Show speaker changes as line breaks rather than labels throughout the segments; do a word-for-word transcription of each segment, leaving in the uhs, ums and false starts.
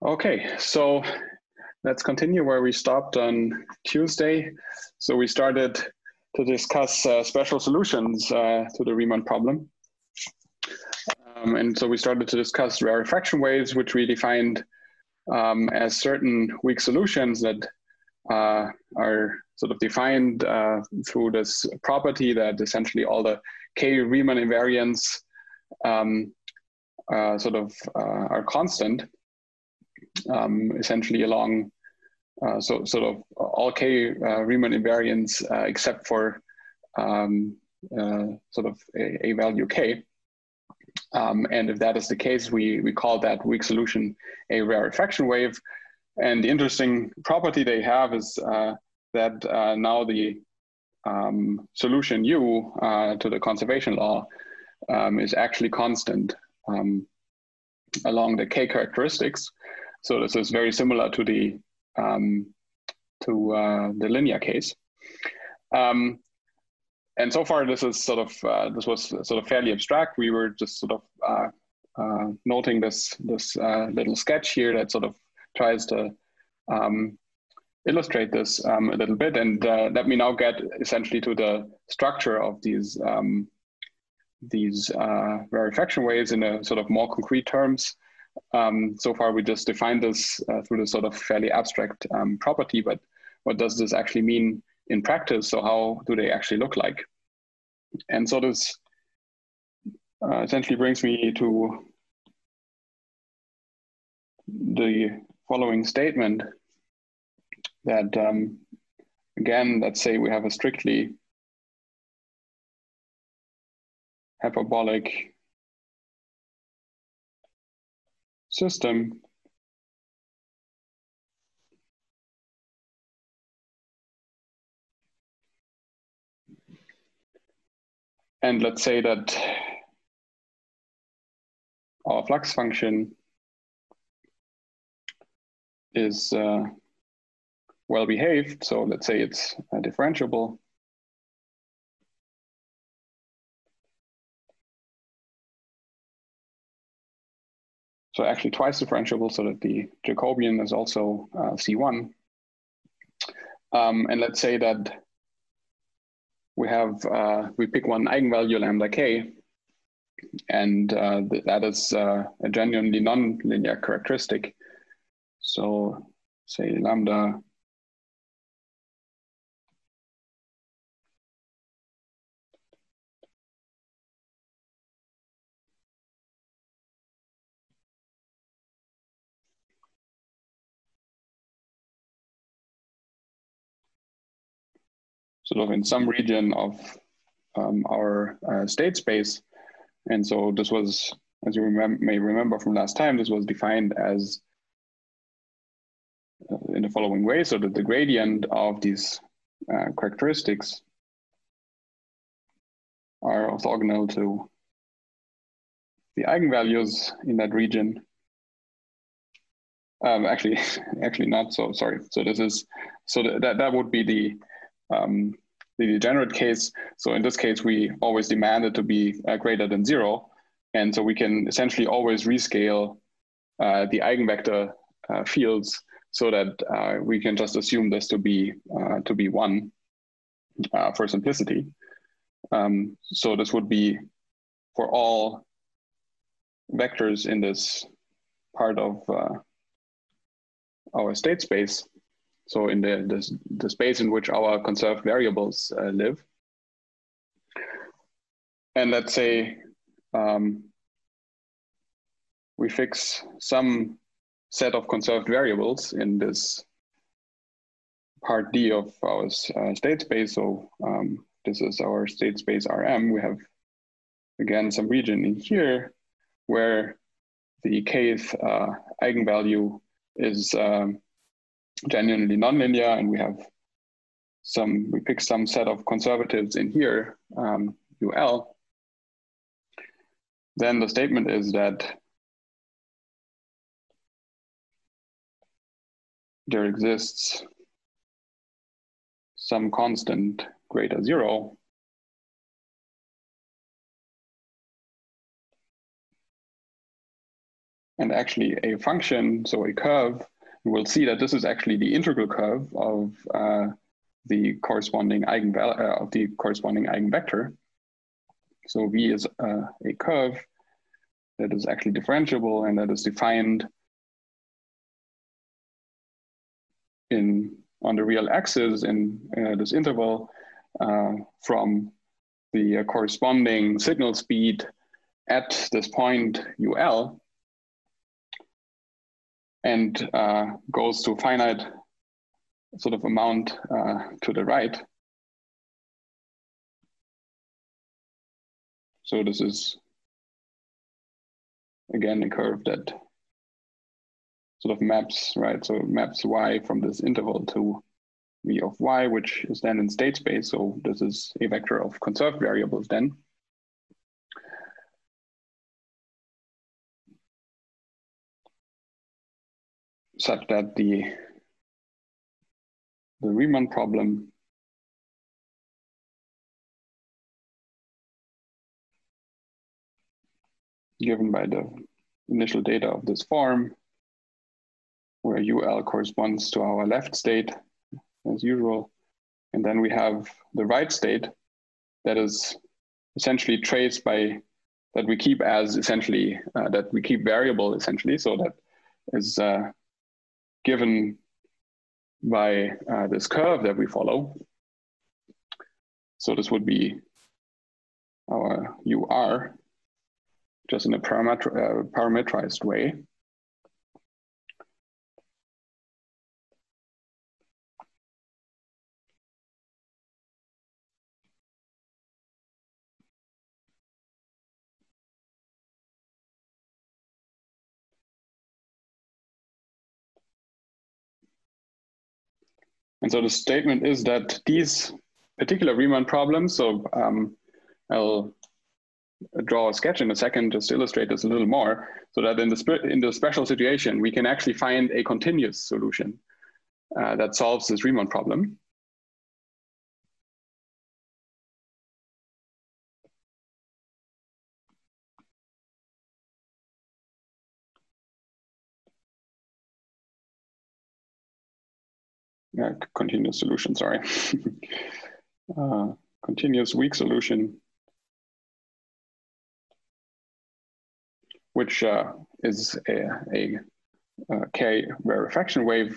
Okay, so let's continue where we stopped on Tuesday. So we started to discuss uh, special solutions uh, to the Riemann problem. Um, and so we started to discuss rarefaction waves, which we defined um, as certain weak solutions that uh, are sort of defined uh, through this property that essentially all the K Riemann invariants um, uh, sort of uh, are constant, um, essentially along uh, so sort of all K uh, Riemann invariants uh, except for um, uh, sort of a, a value K. Um, and if that is the case, we, we call that weak solution a rarefaction wave. And the interesting property they have is uh, that uh, now the um, solution U uh, to the conservation law um, is actually constant um, along the K characteristics. So this is very similar to the um, to uh, the linear case. Um, and so far, this is sort of uh, this was sort of fairly abstract. We were just sort of uh, uh, noting this this uh, little sketch here that sort of tries to um, illustrate this um, a little bit. And uh, let me now get essentially to the structure of these um, these uh, rarefaction waves in a sort of more concrete terms. Um, so far, we just defined this uh, through this sort of fairly abstract um, property, but what does this actually mean in practice? So how do they actually look like? And so this uh, essentially brings me to the following statement that, um, again, let's say we have a strictly hyperbolic system and let's say that our flux function is uh, well behaved. So let's say it's uh, differentiable. So actually twice differentiable, so that the Jacobian is also uh, C one. Um, and let's say that we have, uh, we pick one eigenvalue, lambda k, and uh, th that is uh, a genuinely non-linear characteristic. So say lambda sort of in some region of um, our uh, state space. And so this was, as you remem may remember from last time, this was defined as uh, in the following way, so that the gradient of these uh, characteristics are orthogonal to the eigenvalues in that region. Um, actually, actually not so, sorry. So this is, so th that, that would be the, um, the degenerate case. So in this case, we always demand it to be uh, greater than zero. And so we can essentially always rescale uh, the eigenvector uh, fields so that uh, we can just assume this to be, uh, to be one uh, for simplicity. Um, so this would be for all vectors in this part of uh, our state space. So in the, the, the space in which our conserved variables uh, live. And let's say um, we fix some set of conserved variables in this part D of our uh, state space. So um, this is our state space R M. We have, again, some region in here where the kth uh, eigenvalue is um, genuinely nonlinear, and we have some, we pick some set of conservatives in here, um, U L. Then the statement is that there exists some constant greater zero and actually a function, so a curve, we'll see that this is actually the integral curve of uh, the corresponding eigenvalue uh, of the corresponding eigenvector. So V is uh, a curve that is actually differentiable and that is defined in on the real axis in uh, this interval uh, from the uh, corresponding signal speed at this point U L, and uh, goes to finite sort of amount uh, to the right. So this is again a curve that sort of maps, right? So it maps Y from this interval to V of Y, which is then in state space. So this is a vector of conserved variables then. Such that the, the Riemann problem given by the initial data of this form, where U L corresponds to our left state as usual. And then we have the right state that is essentially traced by, that we keep as essentially, uh, that we keep variable essentially. So that is uh, given by uh, this curve that we follow. So this would be our U R, just in a parametri uh, parametrized way. And so the statement is that these particular Riemann problems, so um, I'll draw a sketch in a second just to illustrate this a little more, so that in the, in the special situation, we can actually find a continuous solution uh, that solves this Riemann problem. Yeah, continuous solution, sorry. uh, continuous weak solution, which uh, is a, a, a K rarefaction wave.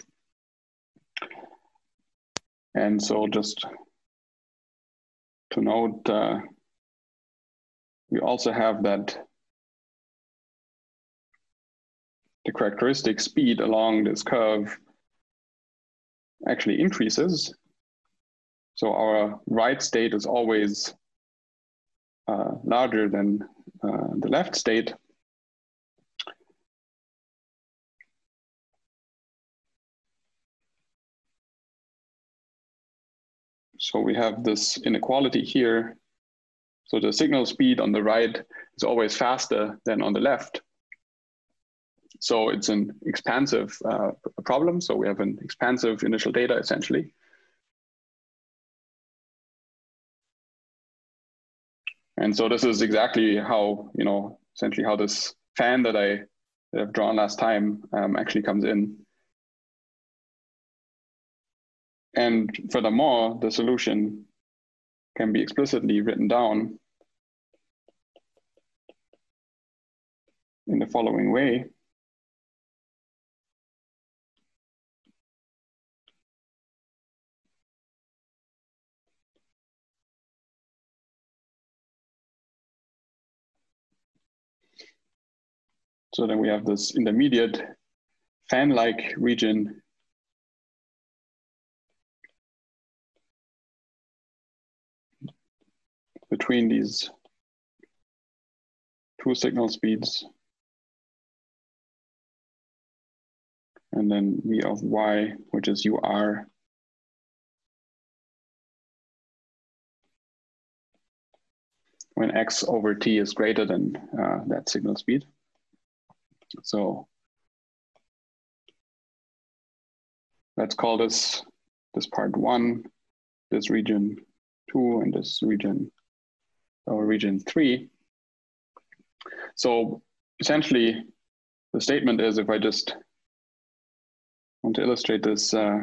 And so just to note, uh, we also have that the characteristic speed along this curve actually increases. So our right state is always uh, larger than uh, the left state. So we have this inequality here. So the signal speed on the right is always faster than on the left. So it's an expansive uh, problem. So we have an expansive initial data essentially. And so this is exactly how, you know, essentially how this fan that I that I've drawn last time um, actually comes in. And furthermore, the solution can be explicitly written down in the following way. So then we have this intermediate fan-like region between these two signal speeds. And then V of Y, which is U R. When X over T is greater than uh, that signal speed. So let's call this, this part one, this region two, and this region, or region three. So essentially, the statement is, if I just want to illustrate this uh,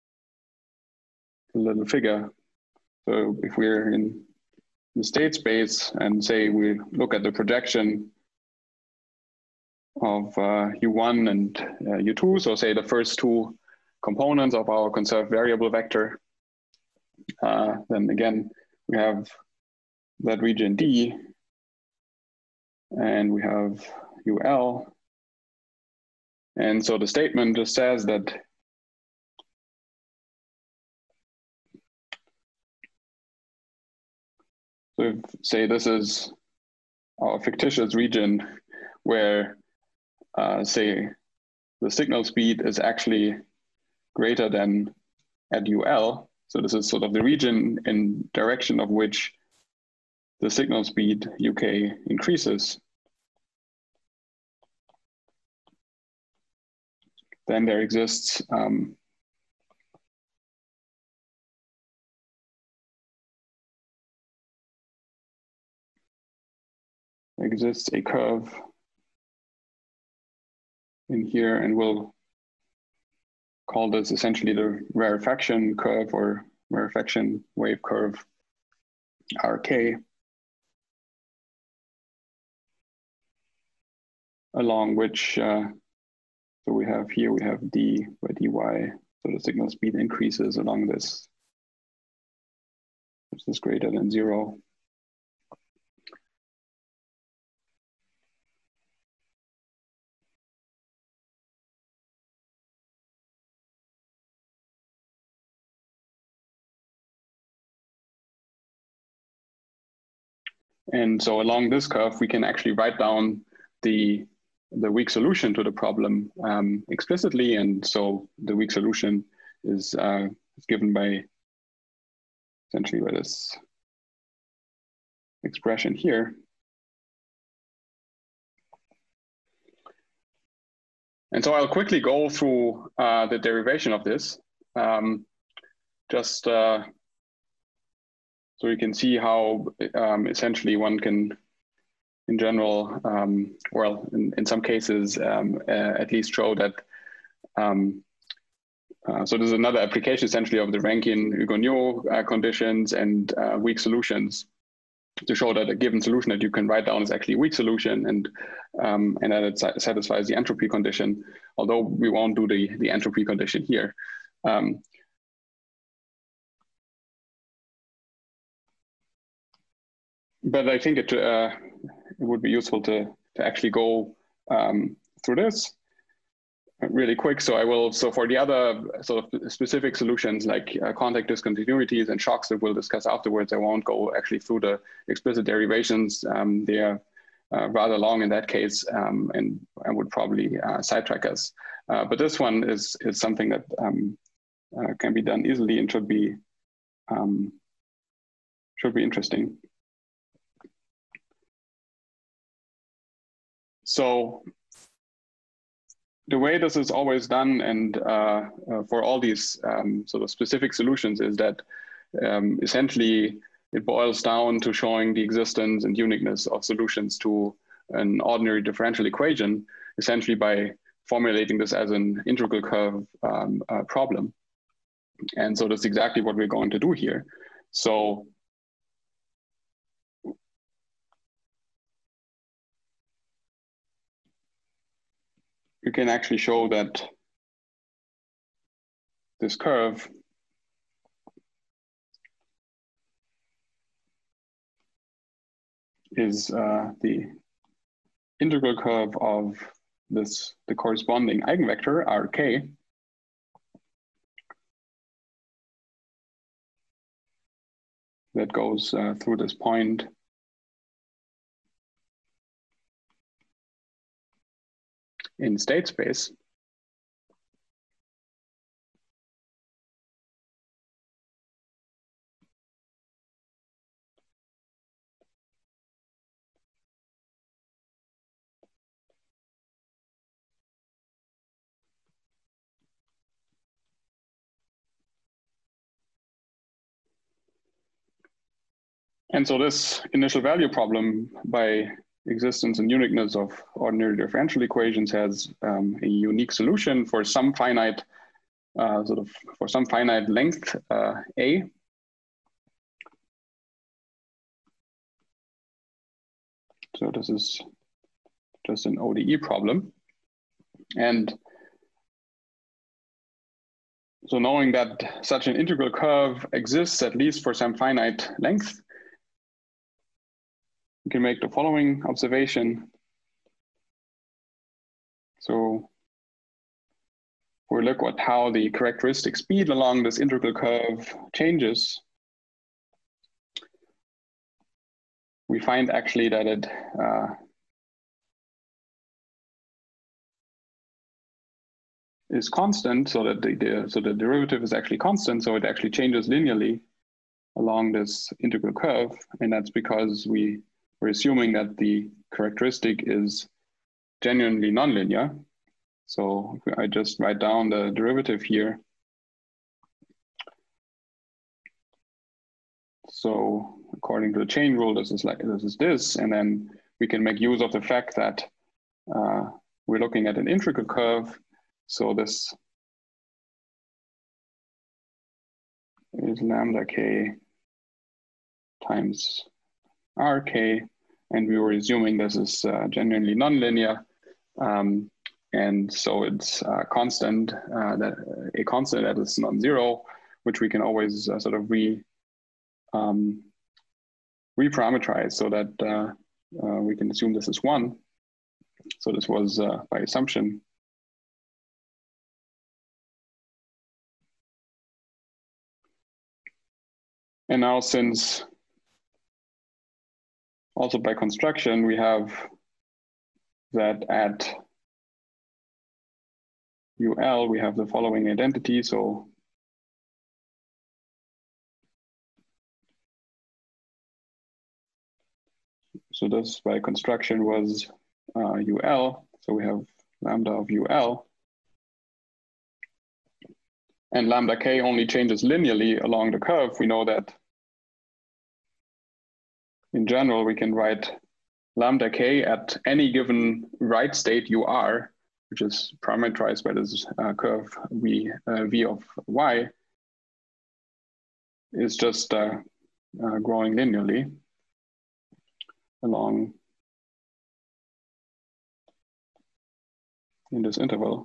little figure. So if we're in the state space and say we look at the projection of uh, U one and uh, U two, so say the first two components of our conserved variable vector, uh, then again, we have that region D, and we have U L. And so the statement just says that so if, say this is our fictitious region where, uh, say, the signal speed is actually greater than at U L. So this is sort of the region in direction of which the signal speed U K increases. Then there exists um, exists a curve in here, and we'll call this essentially the rarefaction curve or rarefaction wave curve, R K, along which, uh, so we have here, we have D by dy, so the signal speed increases along this, which is greater than zero. And so along this curve, we can actually write down the, the weak solution to the problem um, explicitly. And so the weak solution is, uh, is given by essentially by this expression here. And so I'll quickly go through uh, the derivation of this, um, just uh, so you can see how um, essentially one can, in general, um, well, in, in some cases, um, uh, at least show that. Um, uh, so there's another application essentially of the Rankine-Hugoniot uh, conditions and uh, weak solutions to show that a given solution that you can write down is actually a weak solution, and um, and that it satisfies the entropy condition, although we won't do the, the entropy condition here. Um, but I think it, uh, it would be useful to, to actually go um, through this really quick. So I will, so for the other sort of specific solutions like uh, contact discontinuities and shocks that we'll discuss afterwards, I won't go actually through the explicit derivations. Um, they are uh, rather long in that case, um, and I would probably uh, sidetrack us. Uh, but this one is, is something that um, uh, can be done easily and should be, um, should be interesting. So the way this is always done, and uh, uh, for all these um, sort of specific solutions, is that um, essentially it boils down to showing the existence and uniqueness of solutions to an ordinary differential equation, essentially by formulating this as an integral curve um, uh, problem. And so that's exactly what we're going to do here. So you can actually show that this curve is uh, the integral curve of this, the corresponding eigenvector, R K, that goes uh, through this point in state space. And so this initial value problem, by existence and uniqueness of ordinary differential equations has um, a unique solution for some finite uh, sort of for some finite length uh, a. So this is just an O D E problem, and so knowing that such an integral curve exists at least for some finite length, we can make the following observation. So we look at how the characteristic speed along this integral curve changes. We find actually that it uh, is constant, so that the, the so the derivative is actually constant, so it actually changes linearly along this integral curve, and that's because we we're assuming that the characteristic is genuinely nonlinear. So I just write down the derivative here. So according to the chain rule, this is like this is this, and then we can make use of the fact that uh, we're looking at an integral curve. So this is lambda k times rk, and we were assuming this is uh, genuinely nonlinear, um, and so it's uh, constant, uh, that a constant that is non-zero, which we can always uh, sort of re um, reparameterize so that uh, uh, we can assume this is one. So this was uh, by assumption. And now, since also by construction, we have that at U L, we have the following identity. So So this by construction was uh, U L. So we have lambda of U L. And lambda k only changes linearly along the curve. We know that in general, we can write lambda k at any given right state U R, which is parameterized by this uh, curve v, uh, v of y, is just uh, uh, growing linearly along in this interval.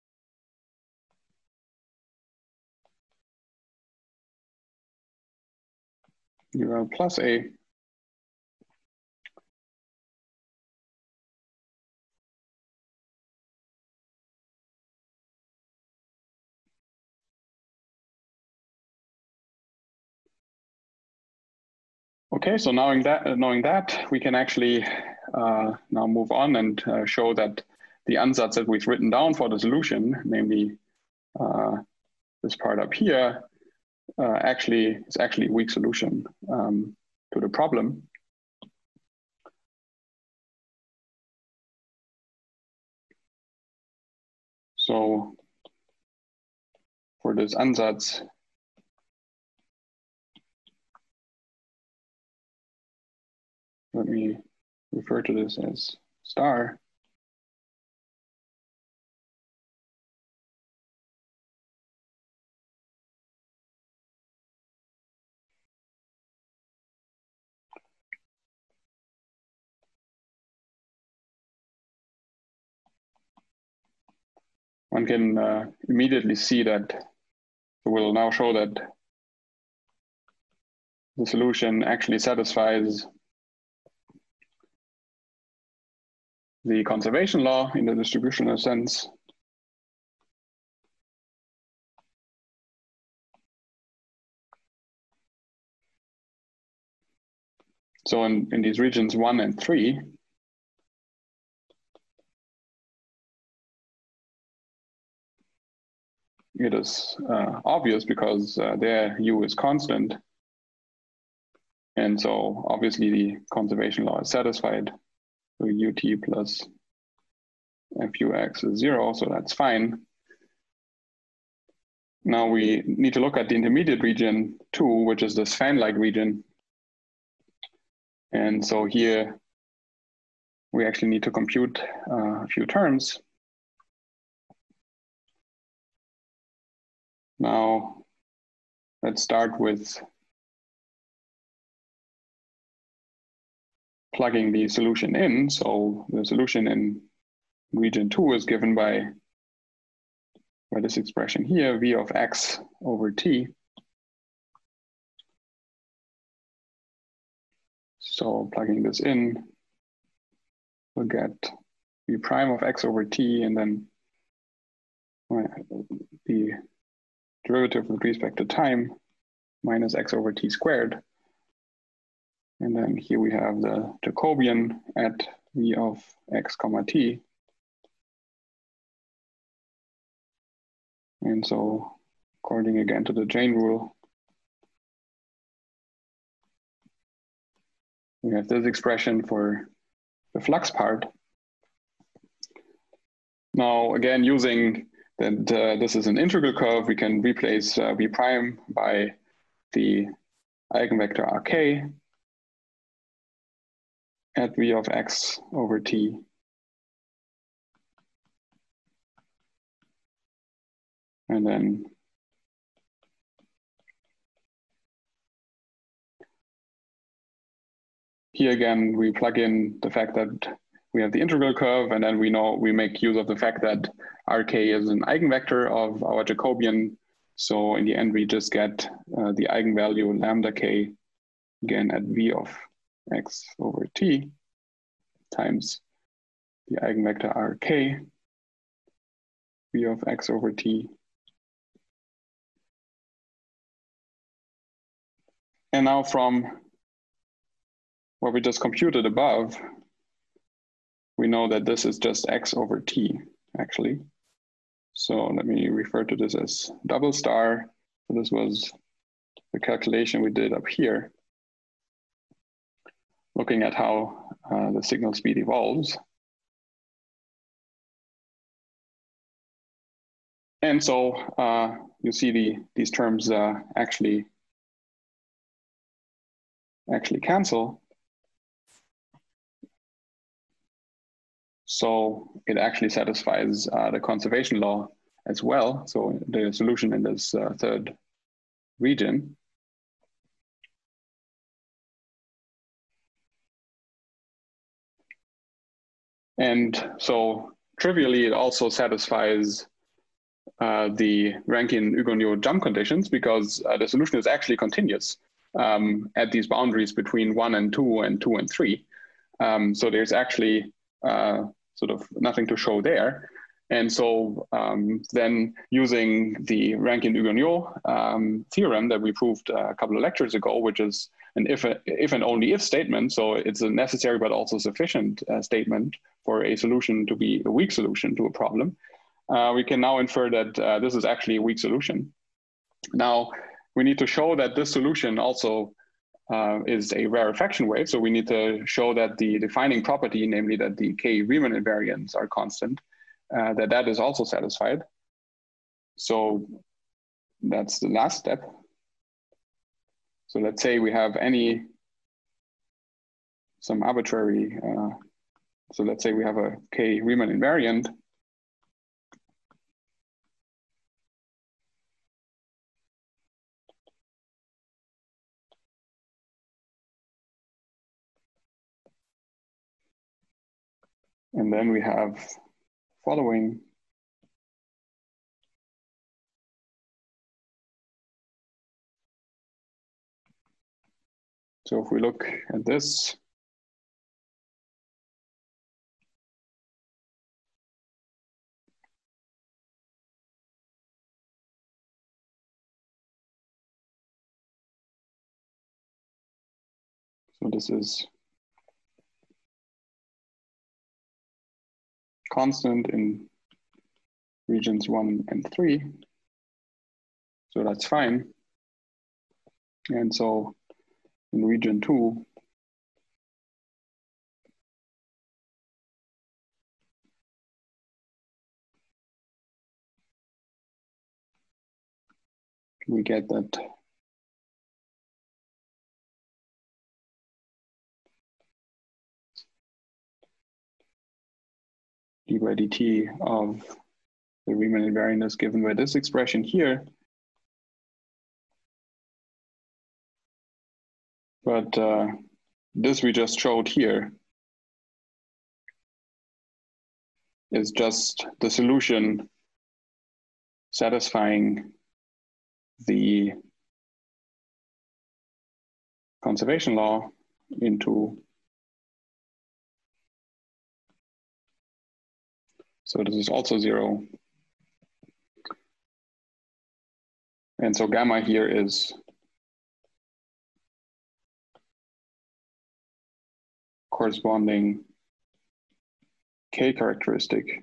U L plus A. Okay, so knowing that, knowing that, we can actually uh, now move on and uh, show that the ansatz that we've written down for the solution, namely uh, this part up here, uh, actually is actually a weak solution um, to the problem. So for this ansatz, let me refer to this as star. One can uh, immediately see that we'll now show that the solution actually satisfies the conservation law in the distributional sense. So in, in these regions one and three, it is uh, obvious because uh, there U is constant. And so obviously the conservation law is satisfied. So U T plus F U X is zero, so that's fine. Now we need to look at the intermediate region two, which is this fan-like region. And so here we actually need to compute uh, a few terms. Now, let's start with plugging the solution in. So the solution in region two is given by, by this expression here, v of x over t. So plugging this in, we'll get v prime of x over t, and then the derivative with respect to time minus x over t squared. And then here we have the Jacobian at v of x comma t. And so according again to the chain rule, we have this expression for the flux part. Now, again, using that uh, this is an integral curve, we can replace uh, v prime by the eigenvector rk at v of x over t. And then here again, we plug in the fact that we have the integral curve, and then we know we make use of the fact that rk is an eigenvector of our Jacobian. So in the end, we just get uh, the eigenvalue lambda k again at v of x over t times the eigenvector rk v of x over t. And now from what we just computed above, we know that this is just x over t, actually. So let me refer to this as double star. So this was the calculation we did up here, looking at how uh, the signal speed evolves. And so uh, you see the these terms uh, actually actually cancel. So it actually satisfies uh, the conservation law as well. So the solution in this uh, third region. And so trivially, it also satisfies uh, the Rankine-Hugoniot jump conditions, because uh, the solution is actually continuous um, at these boundaries between one and two and two and three. Um, so there's actually uh, sort of nothing to show there. And so um, then using the Rankine-Hugoniot um, theorem that we proved a couple of lectures ago, which is an if, if and only if statement. So it's a necessary but also sufficient uh, statement for a solution to be a weak solution to a problem. Uh, we can now infer that uh, this is actually a weak solution. Now, we need to show that this solution also uh, is a rarefaction wave. So we need to show that the defining property, namely that the K Riemann invariants are constant, uh, that that is also satisfied. So that's the last step. So let's say we have any, some arbitrary, uh, so let's say we have a K Riemann invariant. And then we have following. So if we look at this, so this is constant in regions one and three. So that's fine. And so in region two, we get that d by dt of the Riemann invariant is given by this expression here. But uh, this we just showed here is just the solution satisfying the conservation law into, so this is also zero. And so gamma here is corresponding K characteristic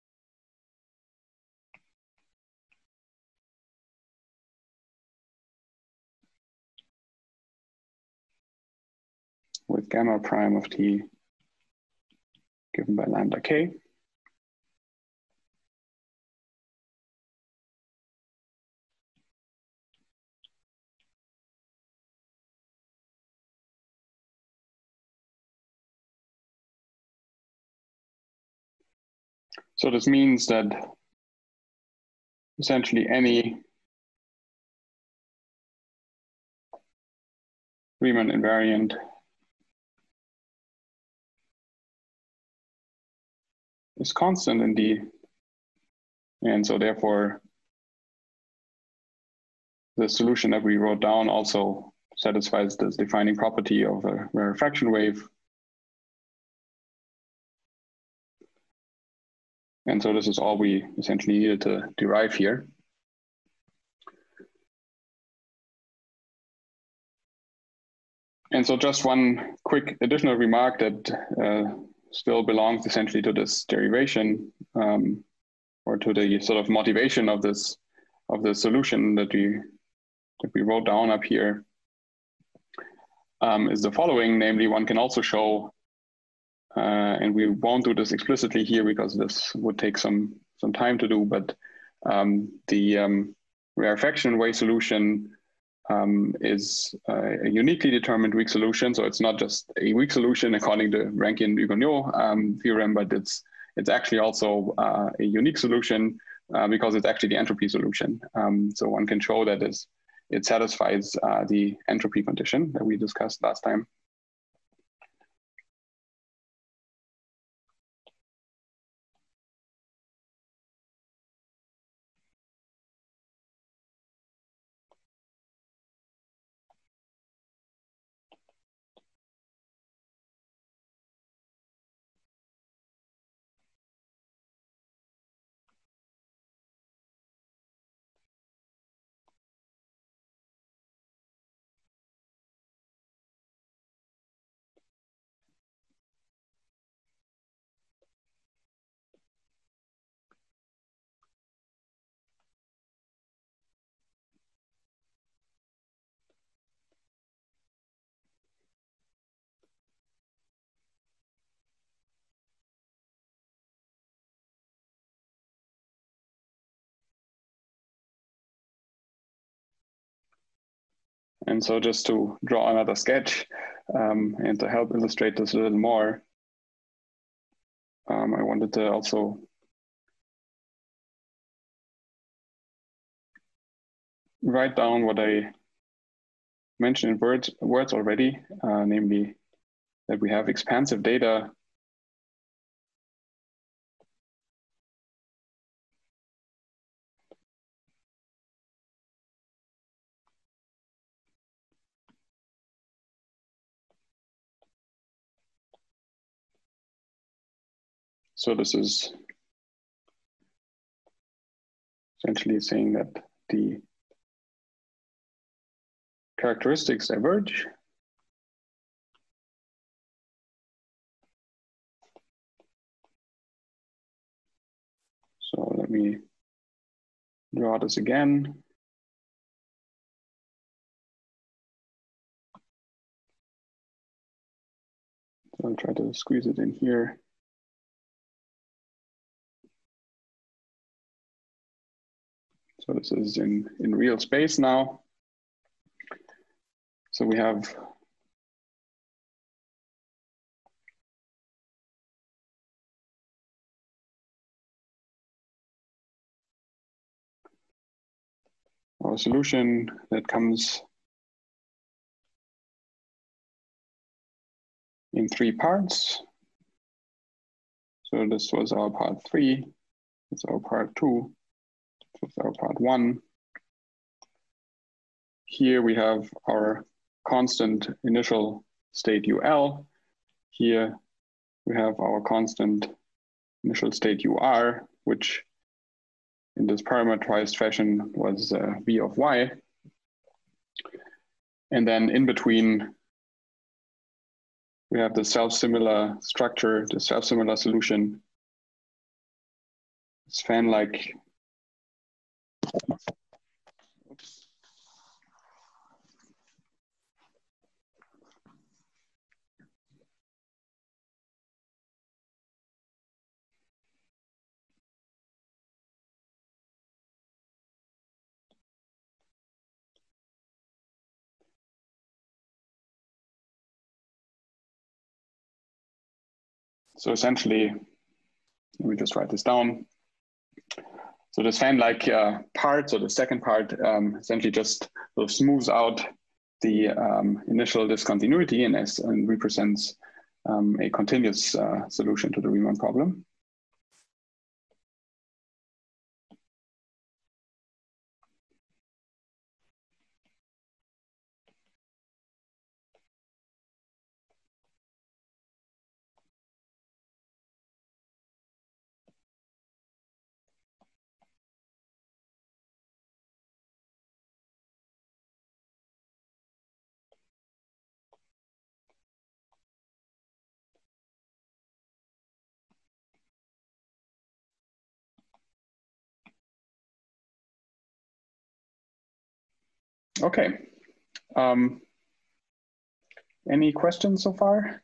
with gamma prime of t given by lambda k. So this means that essentially any Riemann invariant is constant in D. And so therefore, the solution that we wrote down also satisfies this defining property of a rarefaction wave. And so this is all we essentially needed to derive here. And so just one quick additional remark that uh, still belongs essentially to this derivation um, or to the sort of motivation of this of the solution that we that we wrote down up here um, is the following. Namely, one can also show, uh, and we won't do this explicitly here because this would take some some time to do, but um, the um, rarefaction wave solution Um, is uh, a uniquely determined weak solution. So it's not just a weak solution according to Rankine-Hugoniot um, theorem, but it's it's actually also uh, a unique solution uh, because it's actually the entropy solution. Um, so one can show that is it satisfies uh, the entropy condition that we discussed last time. And so just to draw another sketch um, and to help illustrate this a little more, um, I wanted to also write down what I mentioned in words, words already, uh, namely that we have expansive data So this is essentially saying that the characteristics diverge. So let me draw this again. So I'll try to squeeze it in here. So this is in, in real space now. So we have our solution that comes in three parts. So this was our part three, this is our part two, this is our part one. Here we have our constant initial state U L. Here we have our constant initial state U R, which in this parameterized fashion was uh, V of Y. And then in between, we have the self-similar structure, the self-similar solution. It's fan-like. Oops. So essentially, let me just write this down. So this fan-like uh, part, so the second part, um, essentially just sort of smooths out the um, initial discontinuity and, as, and represents um, a continuous uh, solution to the Riemann problem. Okay. Um, any questions so far?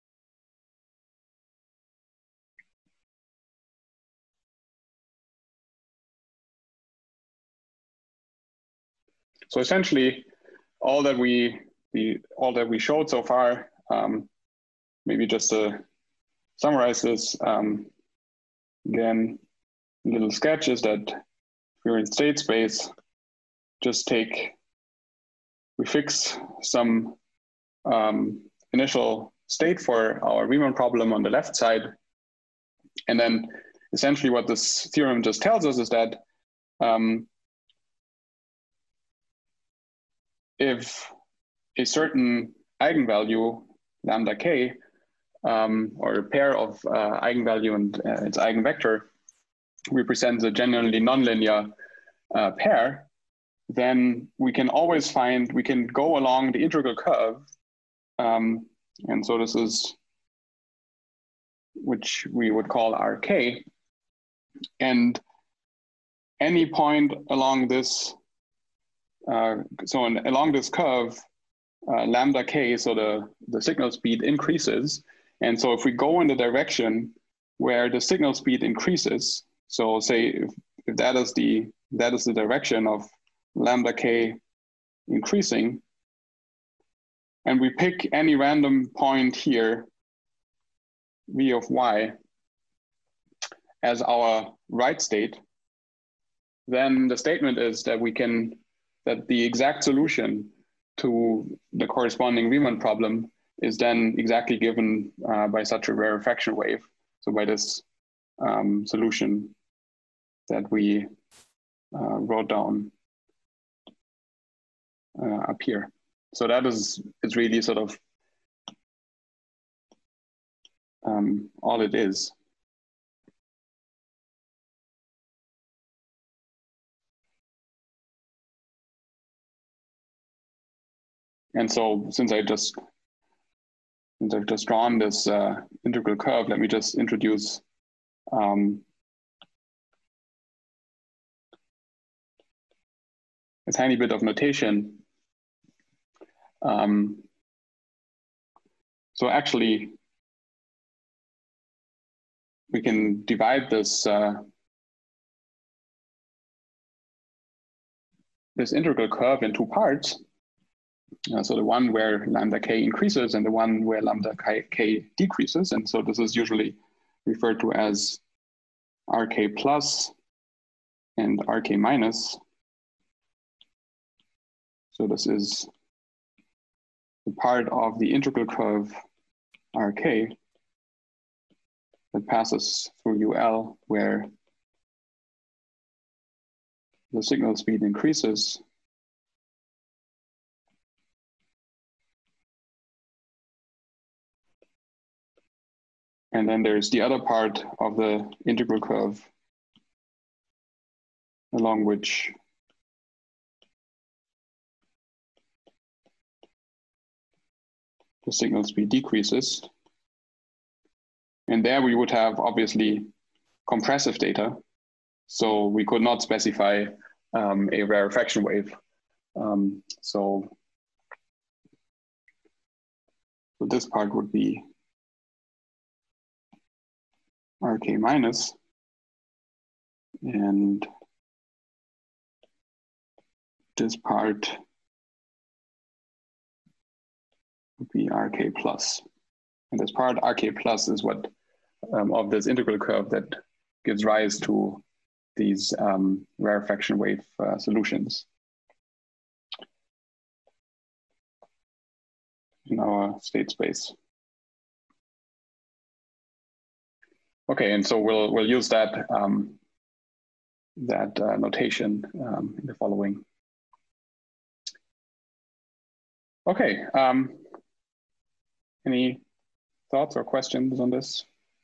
So essentially, all that we the all that we showed so far, um, maybe just to summarize this um, again, a little sketch is that if we're in state space, just take we fix some um, initial state for our Riemann problem on the left side, and then essentially what this theorem just tells us is that um, if a certain eigenvalue, lambda k, um, or a pair of uh, eigenvalue and uh, its eigenvector represents a genuinely nonlinear uh, pair, then we can always find, we can go along the integral curve. Um, and so this is, which we would call R K. And any point along this, uh, so in, along this curve, uh, lambda k, so the, the signal speed increases. And so if we go in the direction where the signal speed increases, so say if, if that is the that is the direction of lambda k increasing, and we pick any random point here, V of Y, as our right state, then the statement is that we can, that the exact solution to the corresponding Riemann problem is then exactly given uh, by such a rarefaction wave. So by this um, solution that we uh, wrote down uh, up here. So that is, is really sort of um, all it is. And so since I just, since I've just drawn this uh, integral curve, let me just introduce um, a tiny bit of notation. Um, so actually, we can divide this uh, this integral curve in two parts. Uh, so the one where lambda k increases and the one where lambda k, k decreases. And so this is usually referred to as R K plus and R K minus. So this is the part of the integral curve R K that passes through U L, where the signal speed increases. And then there's the other part of the integral curve along which the signal speed decreases. And there we would have obviously compressive data. So we could not specify um, a rarefaction wave. Um, so, so this part would be R K minus, and this part would be R K plus. And this part, R K plus, is what um, of this integral curve that gives rise to these um, rarefaction wave uh, solutions in our state space. Okay, and so we'll we'll use that um, that uh, notation um, in the following. Okay, um, any thoughts or questions on this?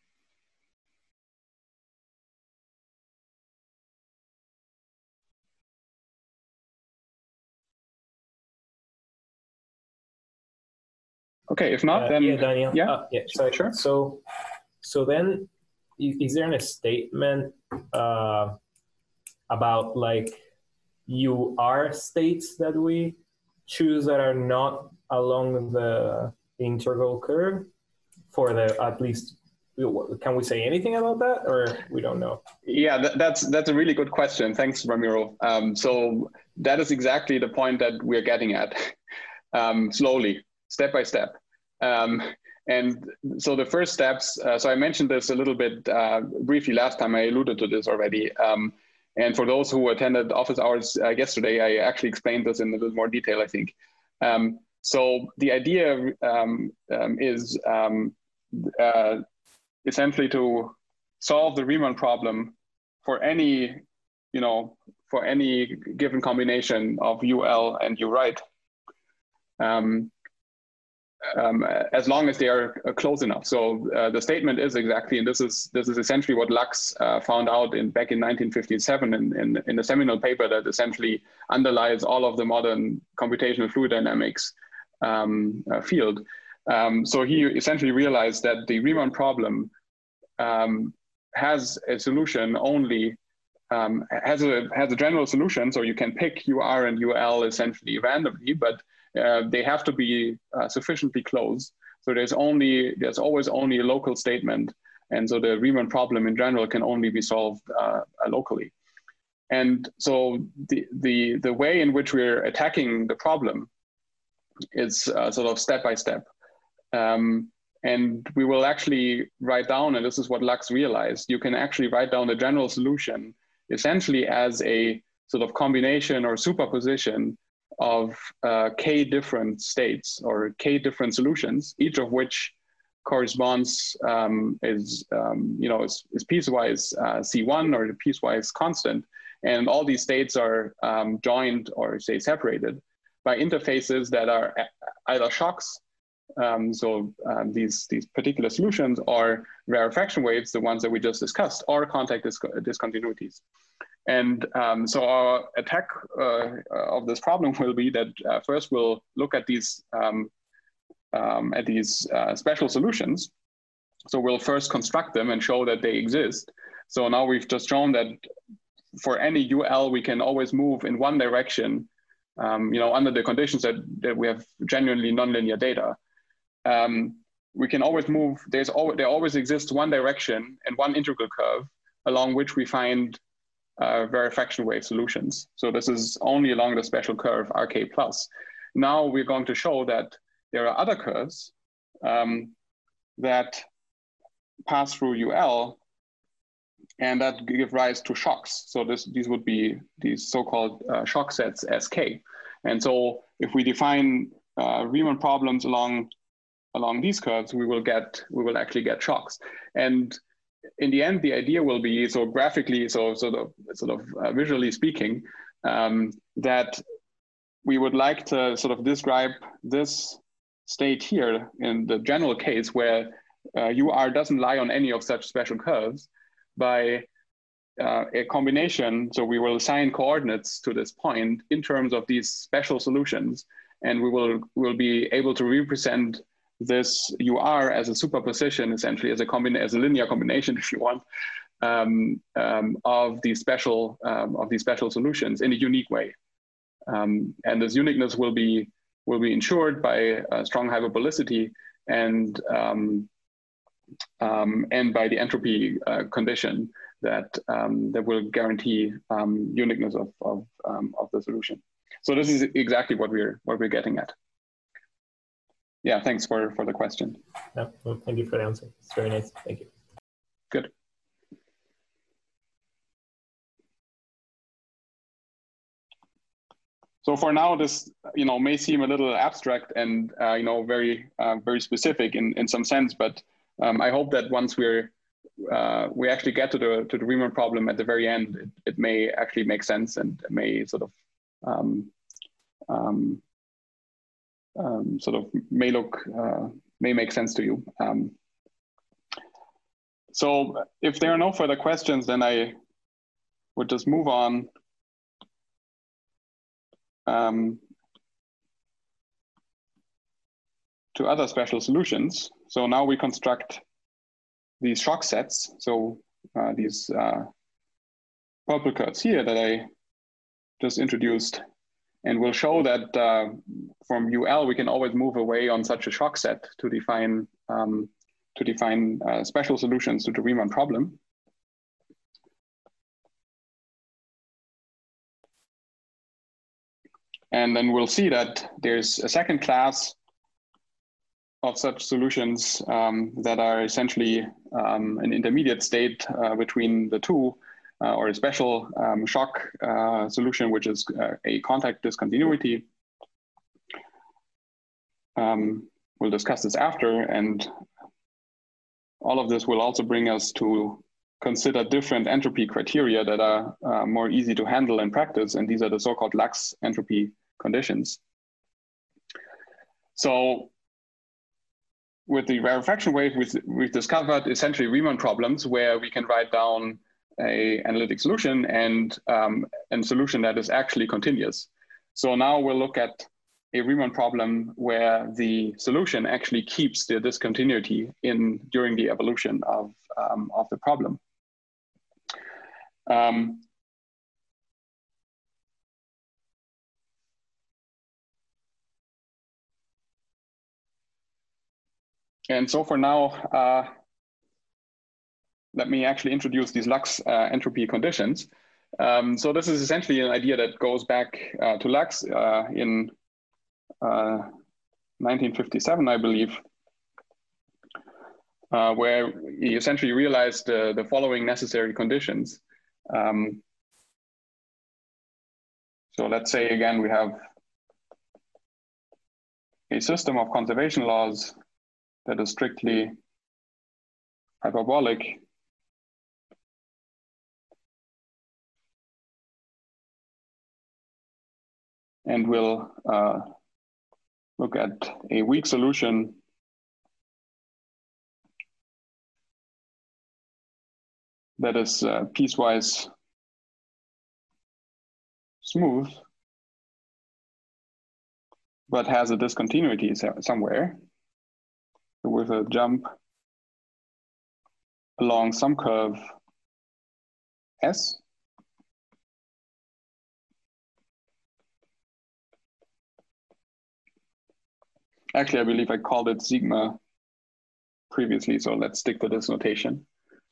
Okay, if not,
uh,
then
yeah, Daniel.
Yeah,
uh, yeah. So,
sure.
So, so then, is there a statement uh, about like U R states that we choose that are not along the integral curve for the at least? Can we say anything about that, or we don't know?
Yeah, that, that's that's a really good question. Thanks, Ramiro. Um, so that is exactly the point that we're getting at, um, slowly, step by step. Um, and so the first steps, uh, so I mentioned this a little bit uh, briefly last time, I alluded to this already. Um, and for those who attended office hours uh, yesterday, I actually explained this in a little more detail, I think. Um, so the idea um, um, is um, uh, essentially to solve the Riemann problem for any, you know, for any given combination of U L and U right. Um, Um, as long as they are uh, close enough. So uh, the statement is exactly, and this is this is essentially what Lux uh, found out in back in nineteen fifty-seven in, in, in a seminal paper that essentially underlies all of the modern computational fluid dynamics um, uh, field. Um, so he essentially realized that the Riemann problem um, has a solution only, um, has a has a general solution. So you can pick U R and U L essentially randomly, but Uh, they have to be uh, sufficiently close. So there's only, there's always only a local statement. And so the Riemann problem in general can only be solved uh, locally. And so the, the, the way in which we're attacking the problem is uh, sort of step by step. Um, and we will actually write down, and this is what Lux realized, you can actually write down the general solution essentially as a sort of combination or superposition of uh, k different states or k different solutions, each of which corresponds um, is um, you know is, is piecewise uh, C one or the piecewise constant, and all these states are um, joined or say separated by interfaces that are either shocks, um, so um, these these particular solutions, or rarefaction waves, the ones that we just discussed, or contact dis discontinuities. And um, so our attack uh, of this problem will be that uh, first we'll look at these um, um, at these uh, special solutions. So we'll first construct them and show that they exist. So now we've just shown that for any U L, we can always move in one direction, um, you know, under the conditions that, that we have genuinely nonlinear data. Um, we can always move, there's always, there always exists one direction and one integral curve along which we find Uh, rarefaction wave solutions. So this is only along the special curve R K plus. Now we're going to show that there are other curves um, that pass through U L and that give rise to shocks. So this, these would be these so-called uh, shock sets S K. And so if we define uh, Riemann problems along along these curves, we will get we will actually get shocks. And in the end, the idea will be, so graphically, so sort of sort of uh, visually speaking, um, that we would like to sort of describe this state here in the general case where uh, U R doesn't lie on any of such special curves by uh, a combination. So we will assign coordinates to this point in terms of these special solutions, and we will will be able to represent this U R as a superposition, essentially as a combina as a linear combination, if you want, um, um, of these special um, of these special solutions in a unique way. Um, and this uniqueness will be will be ensured by a strong hyperbolicity and um, um, and by the entropy uh, condition that um, that will guarantee um, uniqueness of of, um, of the solution. So this is exactly what we're what we're getting at. Yeah, thanks for for the question.
Yeah, well, thank you for the answer. It's very nice. Thank you.
Good. So for now, this you know may seem a little abstract and uh, you know very uh, very specific in in some sense, but um, I hope that once we're uh, we actually get to the to the Riemann problem at the very end, it, it may actually make sense and may sort of um, um, um, sort of may look uh, may make sense to you. Um, so if there are no further questions, then I would just move on. Um, to other special solutions. So now we construct these shock sets. So uh, these uh, purple curves here that I just introduced, and we'll show that uh, from U L we can always move away on such a shock set to define um, to define uh, special solutions to the Riemann problem. And then we'll see that there's a second class of such solutions um, that are essentially um, an intermediate state uh, between the two, uh, or a special um, shock uh, solution, which is uh, a contact discontinuity. Um, we'll discuss this after, and all of this will also bring us to consider different entropy criteria that are uh, more easy to handle in practice, and these are the so-called Lax entropy conditions. So with the rarefaction wave, we've, we've discovered essentially Riemann problems where we can write down a analytic solution and um, a solution that is actually continuous. So now we'll look at a Riemann problem where the solution actually keeps the discontinuity in during the evolution of, um, of the problem. Um, and so for now, uh, let me actually introduce these Lax uh, entropy conditions. Um, so this is essentially an idea that goes back uh, to Lax uh, in uh, nineteen fifty-seven, I believe, uh, where he essentially realized uh, the following necessary conditions. Um, so let's say again, we have a system of conservation laws that is strictly hyperbolic. And we'll uh, look at a weak solution that is uh, piecewise smooth, but has a discontinuity somewhere with a jump along some curve S. Actually, I believe I called it sigma previously, so let's stick to this notation.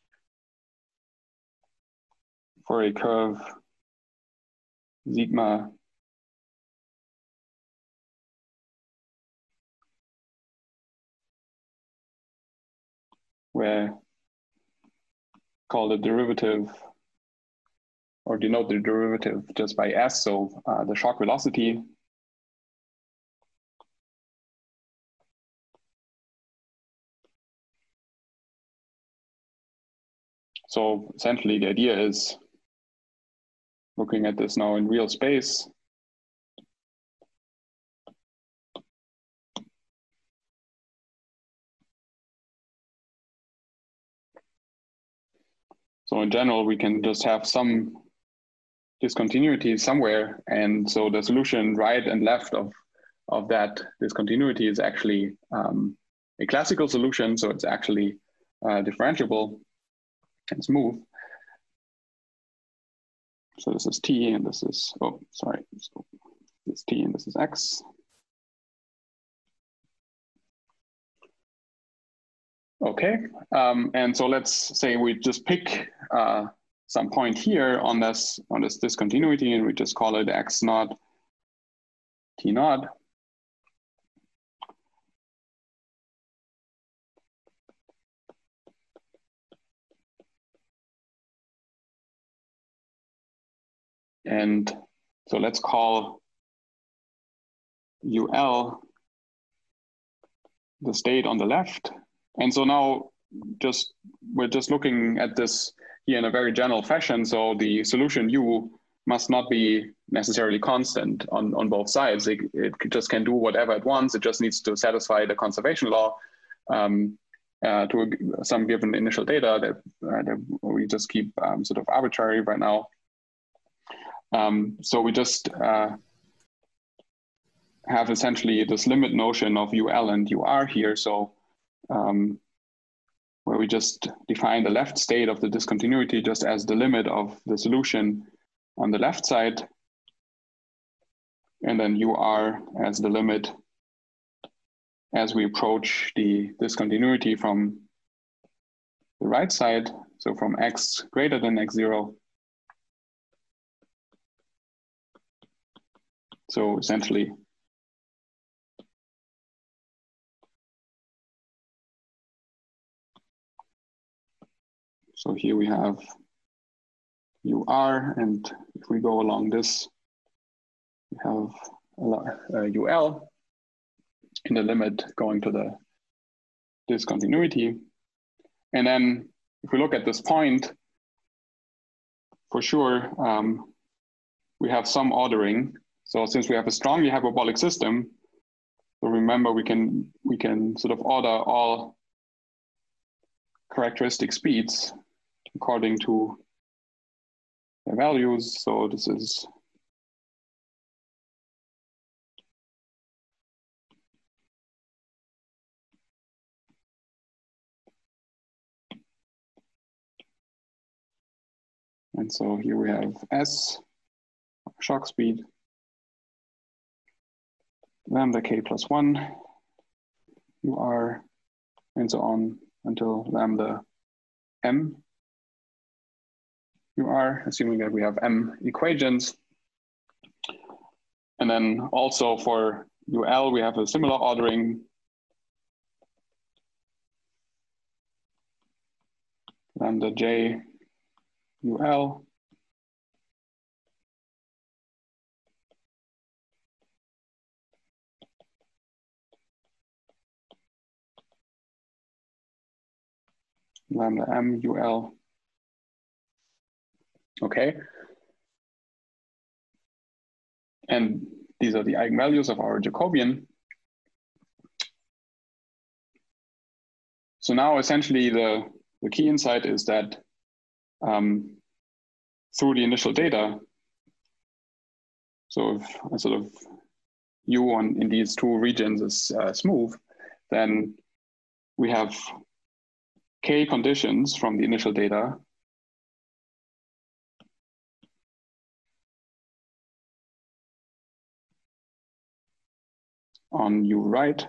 For a curve sigma where call the derivative or denote the derivative just by S, so uh, the shock velocity so essentially the idea is looking at this now in real space. So in general, we can just have some discontinuity somewhere. And so the solution right and left of, of that discontinuity is actually um, a classical solution. So it's actually uh, differentiable and smooth. So this is T and this is, oh, sorry. So this is T and this is X. Okay, um, and so let's say we just pick uh, some point here on this on this discontinuity, and we just call it X naught T naught. And so let's call U L the state on the left. And so now just we're just looking at this here in a very general fashion. So the solution U must not be necessarily constant on, on both sides. It, it just can do whatever it wants. It just needs to satisfy the conservation law um, uh, to a, some given initial data that, uh, that we just keep um, sort of arbitrary right now. Um, so we just uh, have essentially this limit notion of U L and U R here. So um, where we just define the left state of the discontinuity just as the limit of the solution on the left side, and then U R as the limit as we approach the discontinuity from the right side, so from X greater than X zero. So essentially, so here we have U R, and if we go along this, we have uh, U L in the limit going to the discontinuity. And then if we look at this point, for sure, um, we have some ordering. So since we have a strongly hyperbolic system, so remember we can, we can sort of order all characteristic speeds according to their values. So this is and so here we have S, shock speed, lambda k plus one, U R, and so on until lambda m U R, assuming that we have m equations. And then also for U L, we have a similar ordering. Lambda j U L. Lambda m U L. Okay. And these are the eigenvalues of our Jacobian. So now essentially the, the key insight is that um, through the initial data, so if a sort of U on in these two regions is uh, smooth, then we have k conditions from the initial data on U right.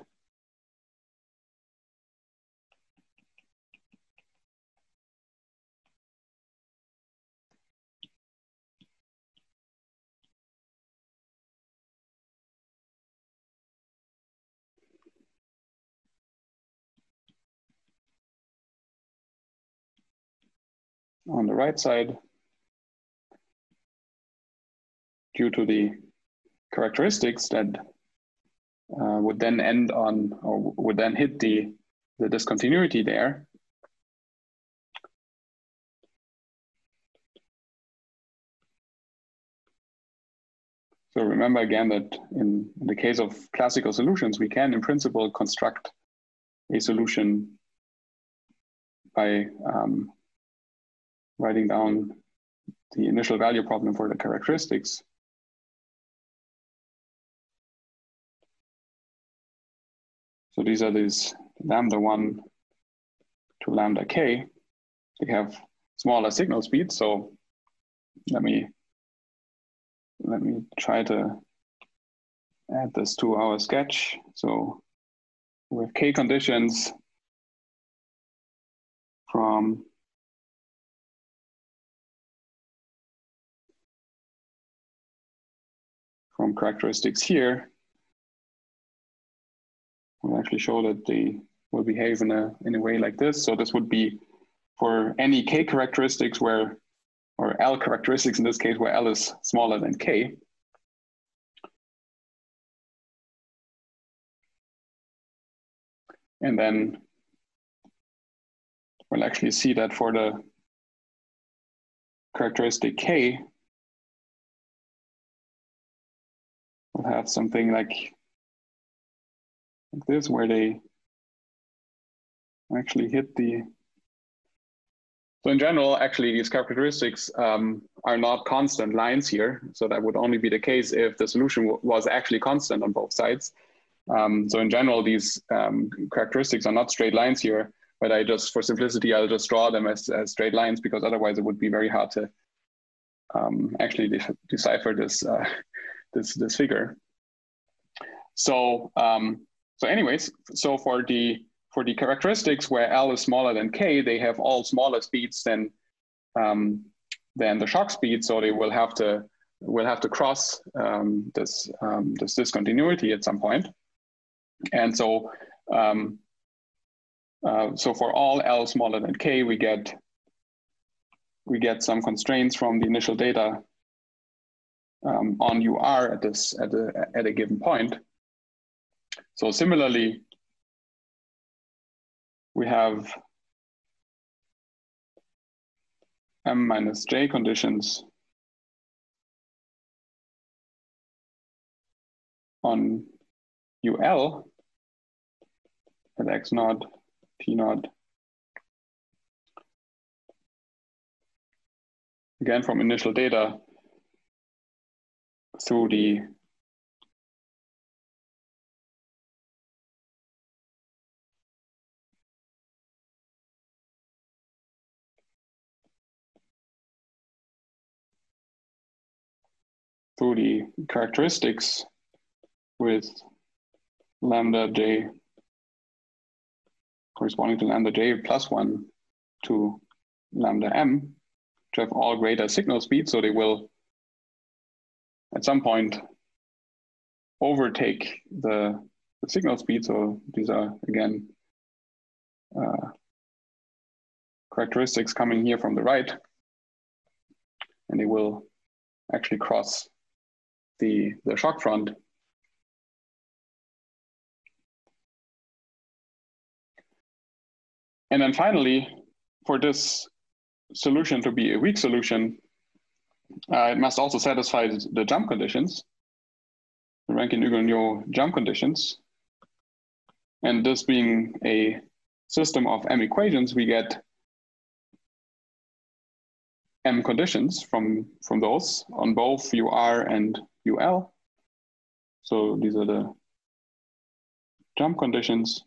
On the right side, due to the characteristics that uh, would then end on, or would then hit the, the discontinuity there. So remember again that in, in the case of classical solutions, we can in principle construct a solution by um, writing down the initial value problem for the characteristics. So these are these lambda one to lambda k. They have smaller signal speed. So let me let me try to add this to our sketch. So with k conditions from from characteristics here, we'll actually show that they will behave in a in a way like this. So this would be for any k characteristics where, or L characteristics in this case, where L is smaller than k. And then we'll actually see that for the characteristic k, we'll have something like, like this, where they actually hit the. So in general, actually, these characteristics um, are not constant lines here. So that would only be the case if the solution was actually constant on both sides. Um, so in general, these um, characteristics are not straight lines here, but I just, for simplicity, I'll just draw them as, as straight lines, because otherwise it would be very hard to um, actually de decipher this, uh, this, this figure. So, um, so anyways, so for the, for the characteristics where L is smaller than K, they have all smaller speeds than, um, than the shock speed. So they will have to, will have to cross um, this, um, this discontinuity at some point. And so, um, uh, so for all L smaller than K, we get, we get some constraints from the initial data um, on U R at this, at a, at a given point. So similarly, we have M minus J conditions on U L at X naught, T naught. Again, from initial data through the through the characteristics with lambda J corresponding to lambda J plus one to lambda M, to have all greater signal speed. So they will at some point overtake the, the signal speed. So these are again uh, characteristics coming here from the right, and they will actually cross the, the shock front. And then finally, for this solution to be a weak solution, uh, it must also satisfy the jump conditions, the Rankine-Hugel-Newton jump conditions. And this being a system of M equations, we get M conditions from, from those on both U R and U L. So these are the jump conditions.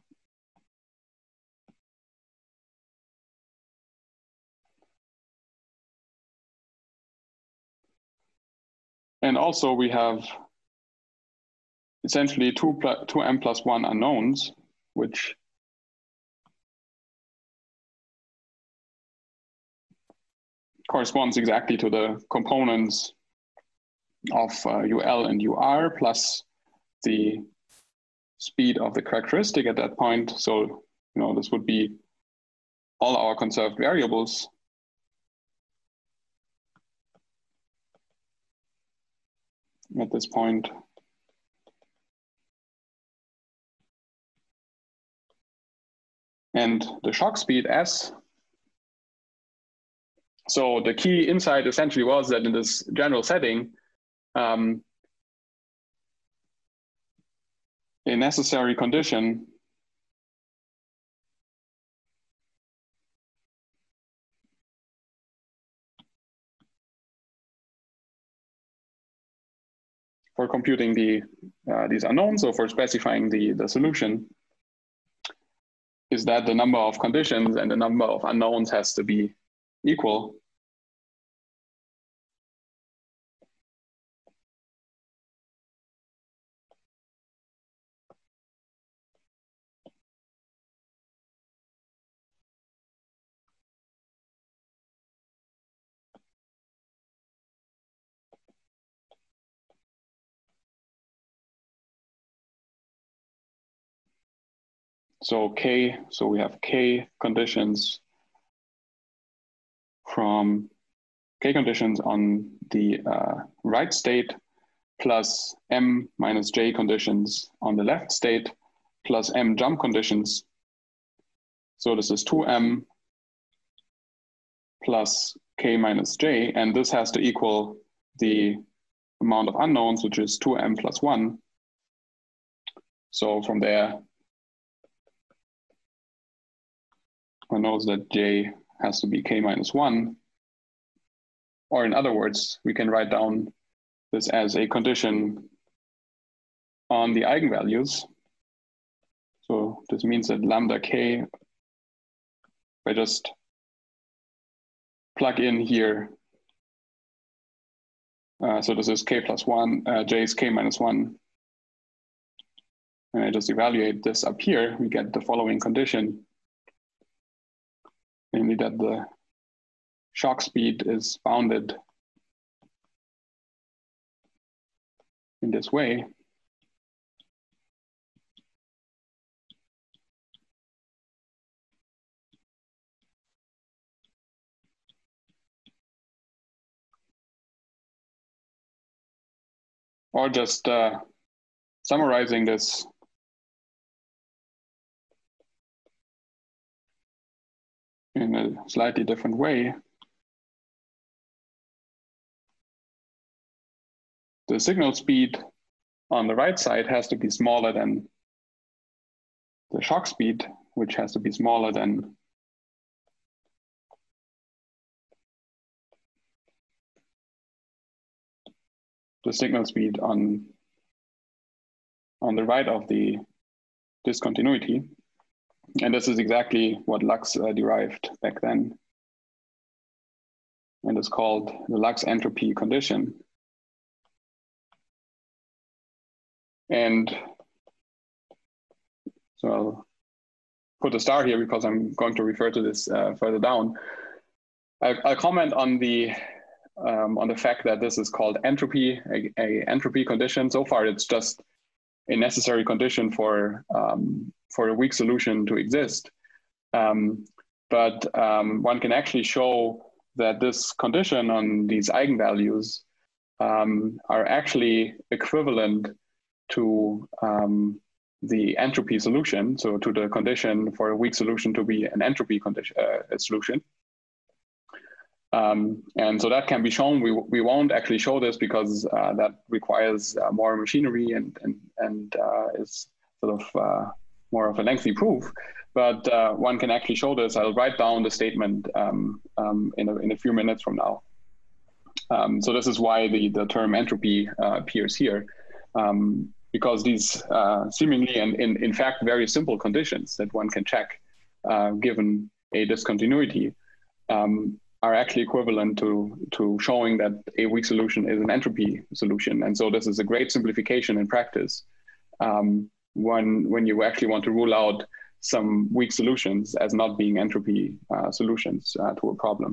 And also we have essentially two, two M plus one unknowns, which corresponds exactly to the components of uh, U L and U R plus the speed of the characteristic at that point. So, you know, this would be all our conserved variables. At this point. And the shock speed S. So the key insight essentially was that in this general setting, um, a necessary condition for computing the uh, these unknowns, or for specifying the, the solution, is that the number of conditions and the number of unknowns has to be equal. So K, so we have K conditions from K conditions on the uh, right state plus M minus J conditions on the left state plus M jump conditions. So this is two M plus K minus J, and this has to equal the amount of unknowns, which is two M plus one. So from there, one knows that J has to be K minus one. Or in other words, we can write down this as a condition on the eigenvalues. So this means that lambda K, if I just plug in here, uh, so this is K plus one, uh, J is K minus one. And I just evaluate this up here, we get the following condition. Namely that the shock speed is bounded in this way. Or just uh, summarizing this in a slightly different way. The signal speed on the right side has to be smaller than the shock speed, which has to be smaller than the signal speed on, on the right of the discontinuity. And this is exactly what Lux uh, derived back then. And it's called the Lux entropy condition. And so I'll put a star here because I'm going to refer to this uh, further down. I, I'll comment on the um, on the fact that this is called entropy, a, a entropy condition. So far, it's just a necessary condition for um, for a weak solution to exist. Um, but um, one can actually show that this condition on these eigenvalues um, are actually equivalent to um, the entropy solution, so to the condition for a weak solution to be an entropy condition uh, solution. Um, and so that can be shown. We, we won't actually show this because uh, that requires uh, more machinery and, and, and uh, is sort of uh, more of a lengthy proof. But uh, one can actually show this. I'll write down the statement um, um, in, a, in a few minutes from now. Um, so this is why the, the term entropy uh, appears here. Um, because these uh, seemingly and in, in fact very simple conditions that one can check uh, given a discontinuity um, are actually equivalent to, to showing that a weak solution is an entropy solution. And so this is a great simplification in practice um, when, when you actually want to rule out some weak solutions as not being entropy uh, solutions uh, to a problem.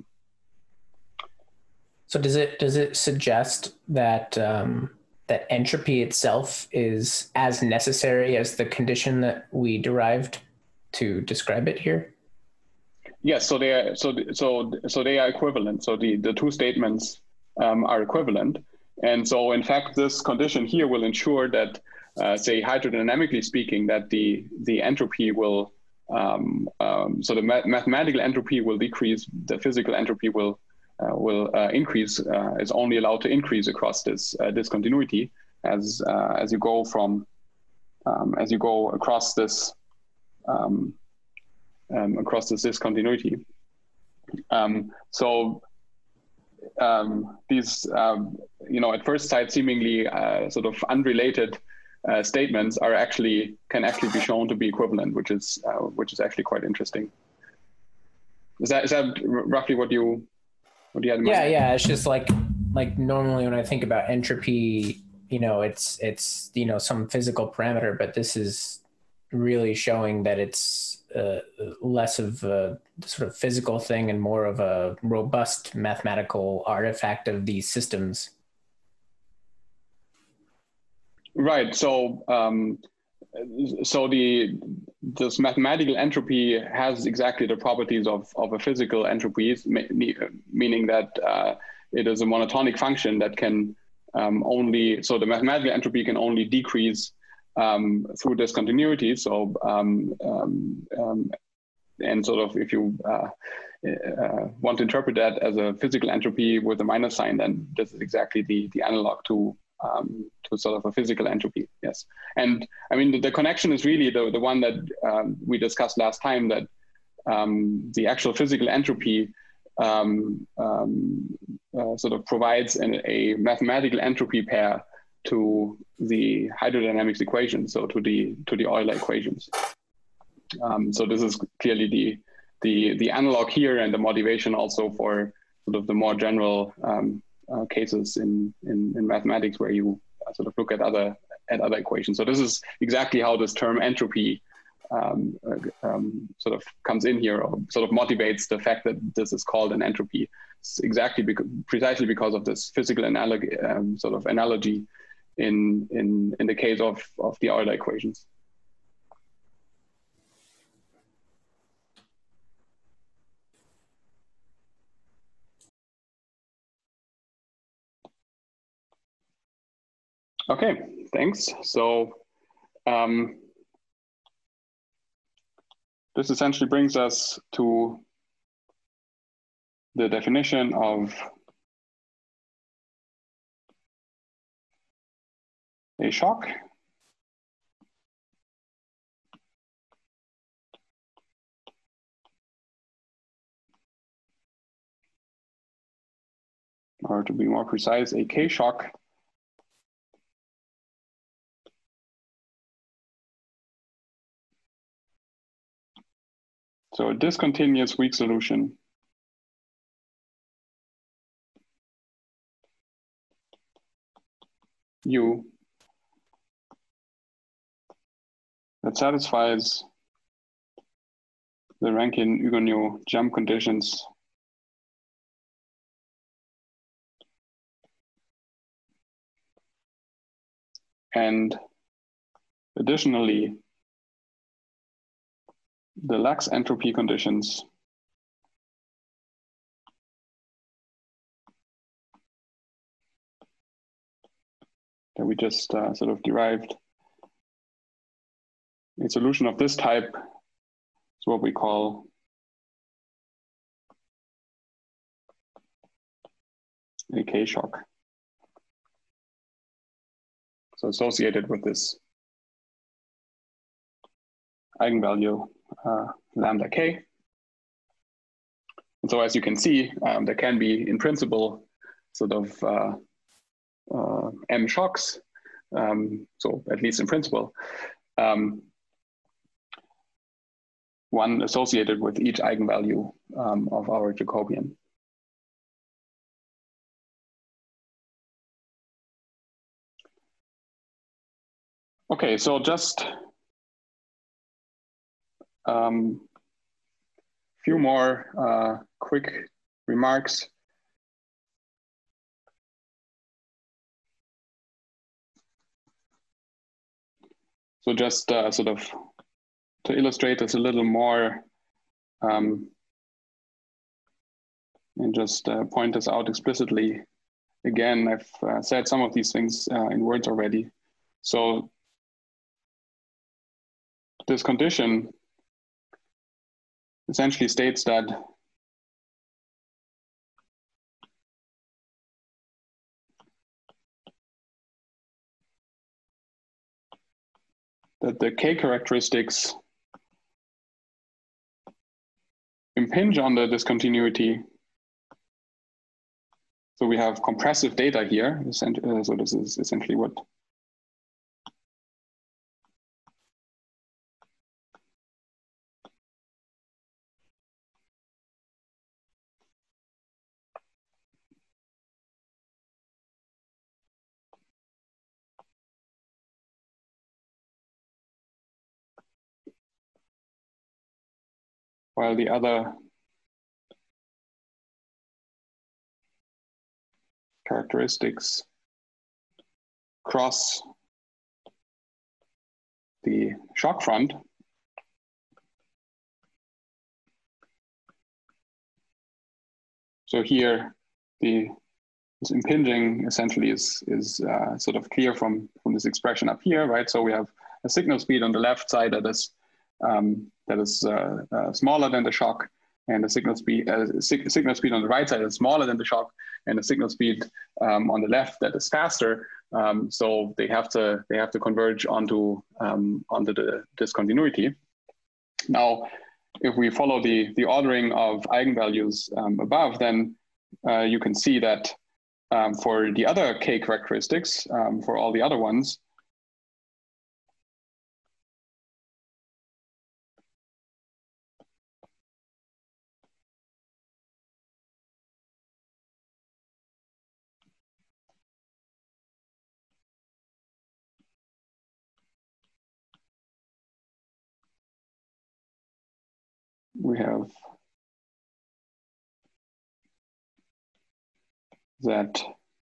So does it, does it suggest that um... that entropy itself is as necessary as the condition that we derived to describe it here?
Yes, so they are so so so they are equivalent. So the the two statements um, are equivalent, and so in fact this condition here will ensure that, uh, say hydrodynamically speaking, that the the entropy will um, um, so the ma mathematical entropy will decrease, the physical entropy will. Uh, will uh, increase, uh, is only allowed to increase across this uh, discontinuity as uh, as you go from um, as you go across this um, um, across this discontinuity. Um, so um, these, um, you know, at first sight seemingly uh, sort of unrelated uh, statements are actually can actually be shown to be equivalent, which is uh, which is actually quite interesting. Is that is that roughly what you what you had in mind?
Yeah, yeah. It's just like like normally when I think about entropy, you know, it's it's you know some physical parameter, but this is really showing that it's uh, less of a sort of physical thing and more of a robust mathematical artifact of these systems.
Right. So, um, so the this mathematical entropy has exactly the properties of of a physical entropy, meaning that uh, it is a monotonic function that can um, only so the mathematical entropy can only decrease um, through discontinuity. So, um, um, um, and sort of if you uh, uh, want to interpret that as a physical entropy with a minus sign, then this is exactly the the analog to. Um, to sort of a physical entropy, yes. And I mean, the, the connection is really the, the one that um, we discussed last time, that um, the actual physical entropy um, um, uh, sort of provides an, a mathematical entropy pair to the hydrodynamics equation, so to the to the Euler equations. Um, so this is clearly the, the, the analog here, and the motivation also for sort of the more general um, Uh, cases in, in in mathematics where you uh, sort of look at other at other equations. So this is exactly how this term entropy um, uh, um, sort of comes in here, or sort of motivates the fact that this is called an entropy. It's exactly because, precisely because of this physical analogy, um, sort of analogy in in in the case of of the Euler equations. Okay, thanks. So um, this essentially brings us to the definition of a shock. Or to be more precise, a K-shock. So a discontinuous weak solution U that satisfies the Rankine-Hugoniot jump conditions and additionally the lax entropy conditions that we just uh, sort of derived. A solution of this type is what we call a K-shock. So associated with this eigenvalue uh, lambda K. And so as you can see, um, there can be, in principle, sort of uh, uh, M shocks, um, so at least in principle, um, one associated with each eigenvalue um, of our Jacobian. Okay, so just a um, few more uh, quick remarks. So just uh, sort of to illustrate this a little more um, and just uh, point this out explicitly. Again, I've uh, said some of these things uh, in words already. So this condition essentially states that that the K characteristics impinge on the discontinuity. So we have compressive data here. So this is essentially what while the other characteristics cross the shock front. So here, the this impinging essentially is is uh, sort of clear from from this expression up here, right? So we have a signal speed on the left side that is um, that is uh, uh, smaller than the shock, and the signal speed uh, sig signal speed on the right side is smaller than the shock, and the signal speed um, on the left that is faster. Um, so they have to they have to converge onto um, onto the discontinuity. Now, if we follow the the ordering of eigenvalues um, above, then uh, you can see that um, for the other K characteristics, um, for all the other ones, we have that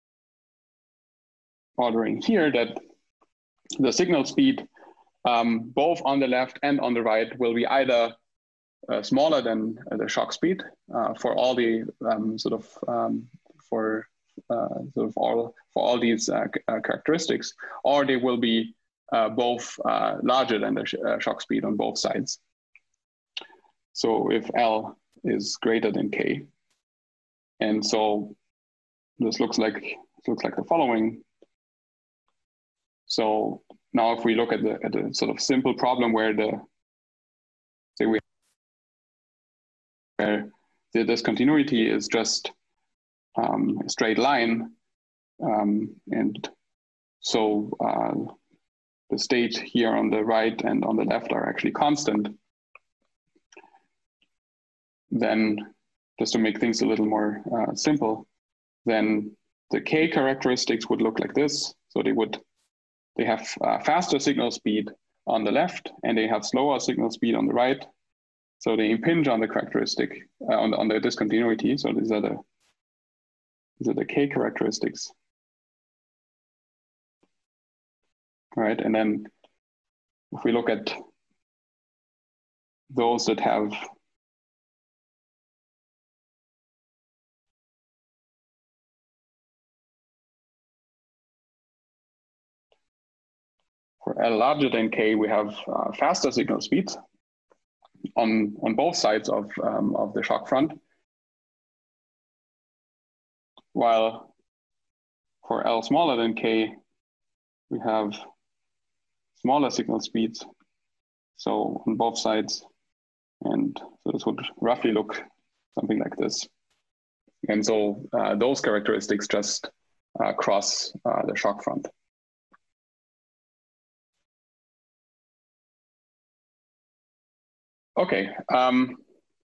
ordering here, that the signal speed um, both on the left and on the right will be either uh, smaller than uh, the shock speed uh, for all the um, sort of um, for uh, sort of all for all these uh, uh, characteristics, or they will be uh, both uh, larger than the sh uh, shock speed on both sides. So if L is greater than K, and so this looks like looks like the following. So now if we look at the at the sort of simple problem where the say we where the discontinuity is just um, a straight line, um, and so uh, the state here on the right and on the left are actually constant, then just to make things a little more uh, simple, then the K characteristics would look like this. So they would, they have uh, faster signal speed on the left and they have slower signal speed on the right. So they impinge on the characteristic, uh, on, the, on the discontinuity. So these are the, these are the K characteristics. All right, and then if we look at those that have for L larger than K, we have uh, faster signal speeds on, on both sides of, um, of the shock front. While for L smaller than K, we have smaller signal speeds. So on both sides. And so this would roughly look something like this. And so uh, those characteristics just uh, cross uh, the shock front. Okay. Um,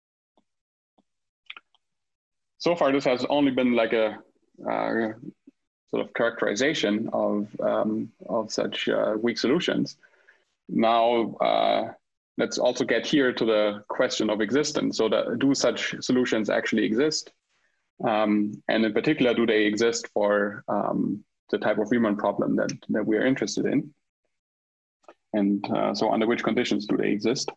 so far, this has only been like a uh, sort of characterization of, um, of such uh, weak solutions. Now, uh, let's also get here to the question of existence. So that, do such solutions actually exist? Um, and in particular, do they exist for um, the type of Riemann problem that, that we are interested in? And uh, so under which conditions do they exist?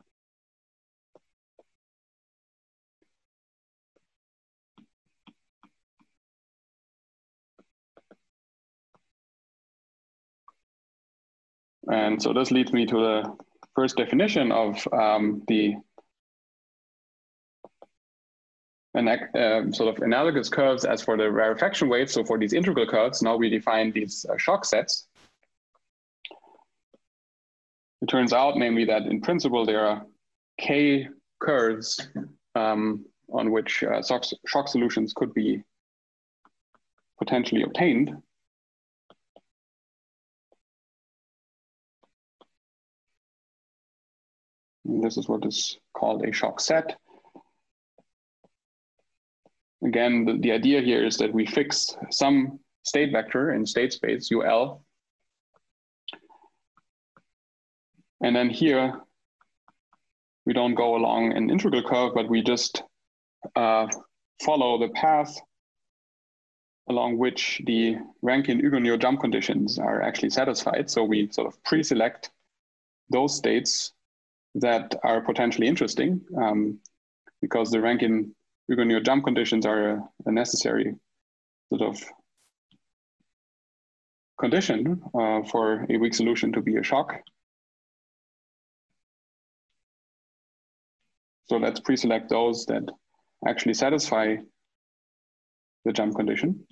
And so this leads me to the first definition of um, the an, uh, sort of analogous curves as for the rarefaction waves. So for these integral curves, now we define these uh, shock sets. it turns out, namely, that in principle there are k curves um, on which uh, shock solutions could be potentially obtained. And this is what is called a shock set. Again, the, the idea here is that we fix some state vector in state space, U L. And then here, we don't go along an integral curve, but we just uh, follow the path along which the Rankine-Hugoniot jump conditions are actually satisfied. So we sort of pre-select those states that are potentially interesting um, because the Rankine-Hugoniot jump conditions are a, a necessary sort of condition uh, for a weak solution to be a shock. So let's pre-select those that actually satisfy the jump condition.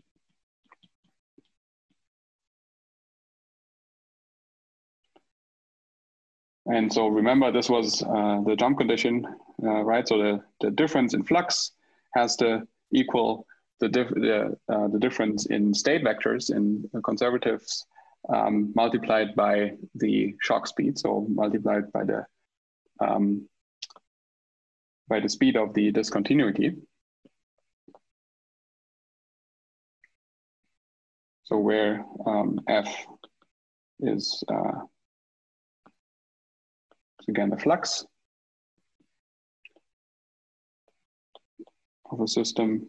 And so remember, this was uh, the jump condition, uh, right? So the, the difference in flux has to equal the, dif the, uh, the difference in state vectors in conservatives um, multiplied by the shock speed, so multiplied by the um, by the speed of the discontinuity. So where um, F is uh, again the flux of a system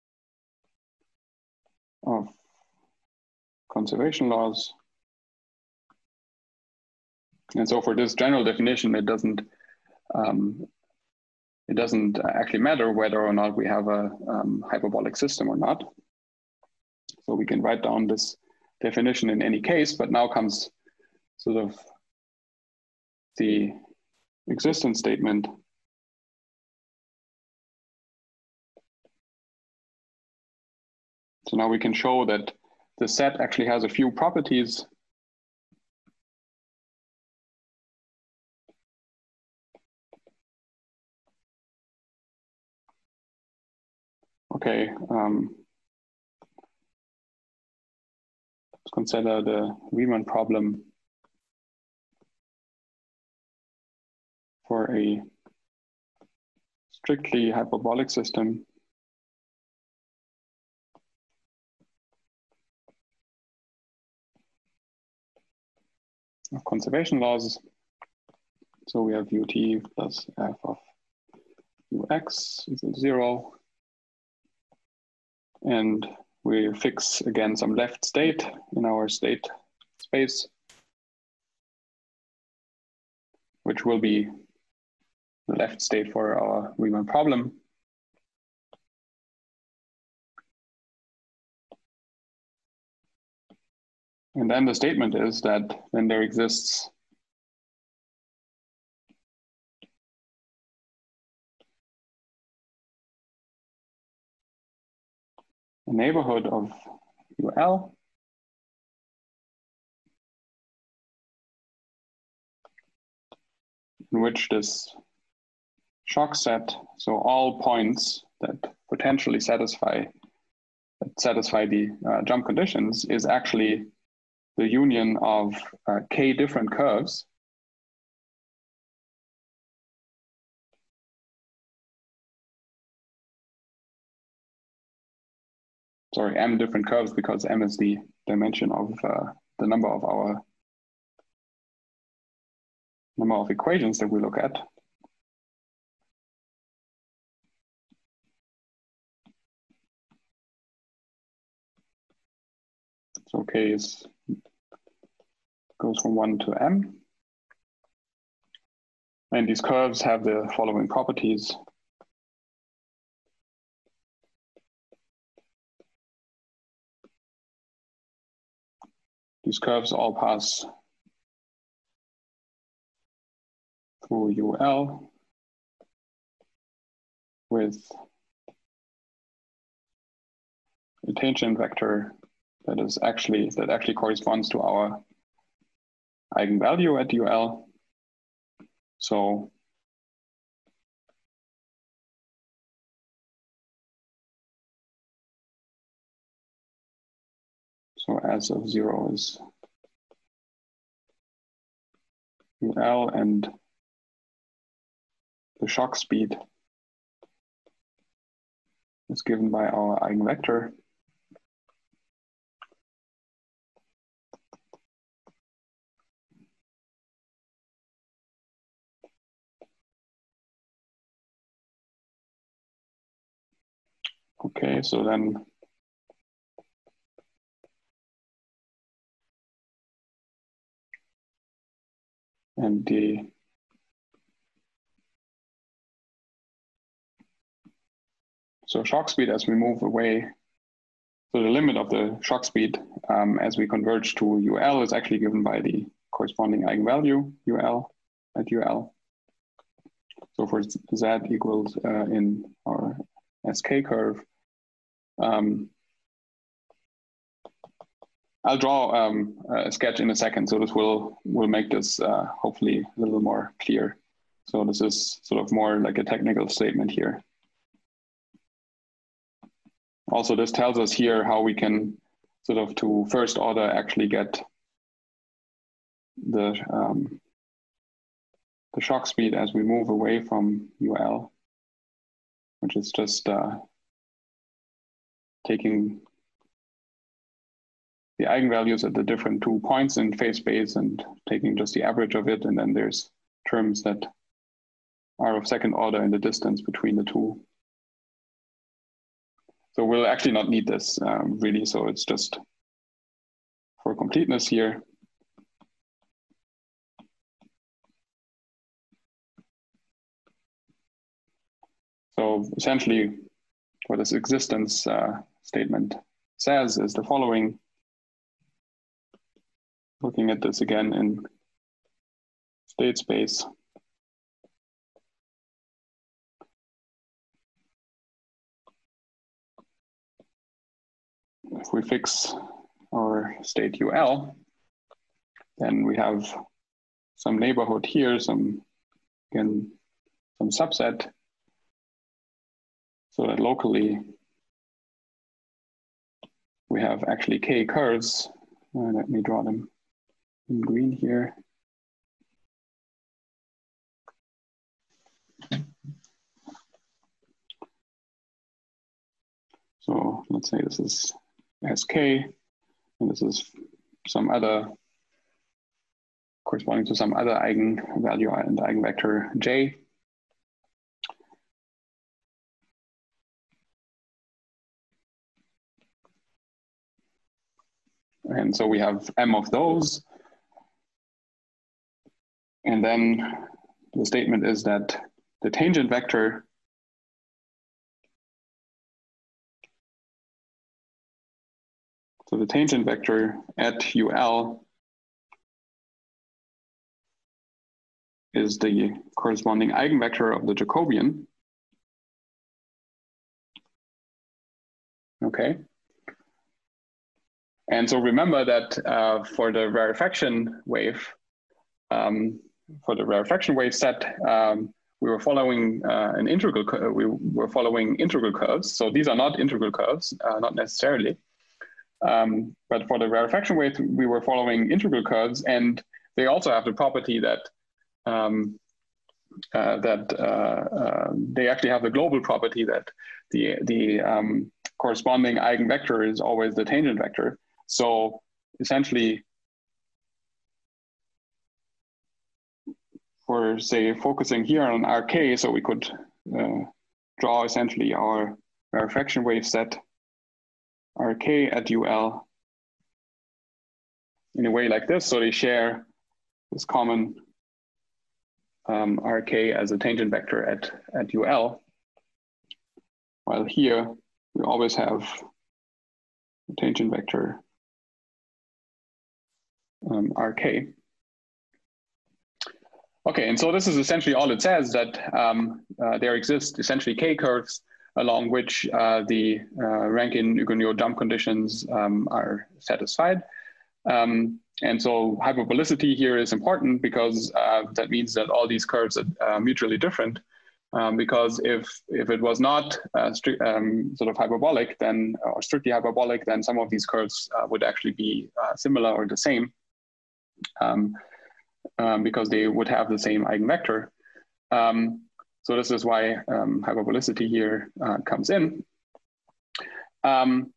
of conservation laws. And so for this general definition, it doesn't um, it doesn't actually matter whether or not we have a um, hyperbolic system or not. So we can write down this definition in any case, but now comes sort of the existence statement. So now we can show that the set actually has a few properties. Okay, um, let's consider the Riemann problem for a strictly hyperbolic system. Of conservation laws. So we have ut plus f of ux equals zero. And we fix again some left state in our state space, which will be the left state for our Riemann problem. And then the statement is that then there exists a neighborhood of U L in which this shock set, so all points that potentially satisfy that satisfy the uh, jump conditions, is actually the union of uh, k different curves sorry, m different curves, because m is the dimension of uh, the number of our number of equations that we look at. So k is goes from one to m. And these curves have the following properties. These curves all pass through U L with a tangent vector that is actually that actually corresponds to our eigenvalue at U L. So So S of zero is U L, and the shock speed is given by our eigenvector. Okay, so then and the so shock speed as we move away, so the limit of the shock speed um, as we converge to U L is actually given by the corresponding eigenvalue U L at U L. So for Z equals uh, in our S K curve, um, I'll draw um, a sketch in a second, so this will will make this uh, hopefully a little more clear. So this is sort of more like a technical statement here. Also, this tells us here how we can sort of to first order actually get the um, the shock speed as we move away from U L, which is just uh, taking the eigenvalues at the different two points in phase space and taking just the average of it. And then there's terms that are of second order in the distance between the two. So we'll actually not need this um, really. So it's just for completeness here. So essentially what this existence uh, statement says is the following. Looking at this again in state space. If we fix our state U L, then we have some neighborhood here, some, again, some subset, so that locally we have actually K curves. Uh, let me draw them in green here. So let's say this is S K, and this is some other, corresponding to some other eigenvalue and eigenvector J. And so we have M of those. And then the statement is that the tangent vector so the tangent vector at U L is the corresponding eigenvector of the Jacobian. Okay. And so remember that uh, for the rarefaction wave, um, for the rarefaction wave set, um, we were following uh, an integral. We were following integral curves. So these are not integral curves, uh, not necessarily. Um, but for the rarefaction wave, we were following integral curves, and they also have the property that um, uh, that uh, uh, they actually have the global property that the the um, corresponding eigenvector is always the tangent vector. So essentially, for say focusing here on R K, so we could uh, draw essentially our rarefaction wave set R K at U L in a way like this. So they share this common um, R K as a tangent vector at, at U L. While here, we always have a tangent vector um, R K. Okay, and so this is essentially all it says, that um, uh, there exist essentially K curves along which uh, the uh, Rankine-Hugoniot jump conditions um, are satisfied. Um, and so hyperbolicity here is important because uh, that means that all these curves are uh, mutually different. Um, because if if it was not uh, um, sort of hyperbolic, then or strictly hyperbolic, then some of these curves uh, would actually be uh, similar or the same, um, um, because they would have the same eigenvector. Um, so this is why um, hyperbolicity here uh, comes in. Um,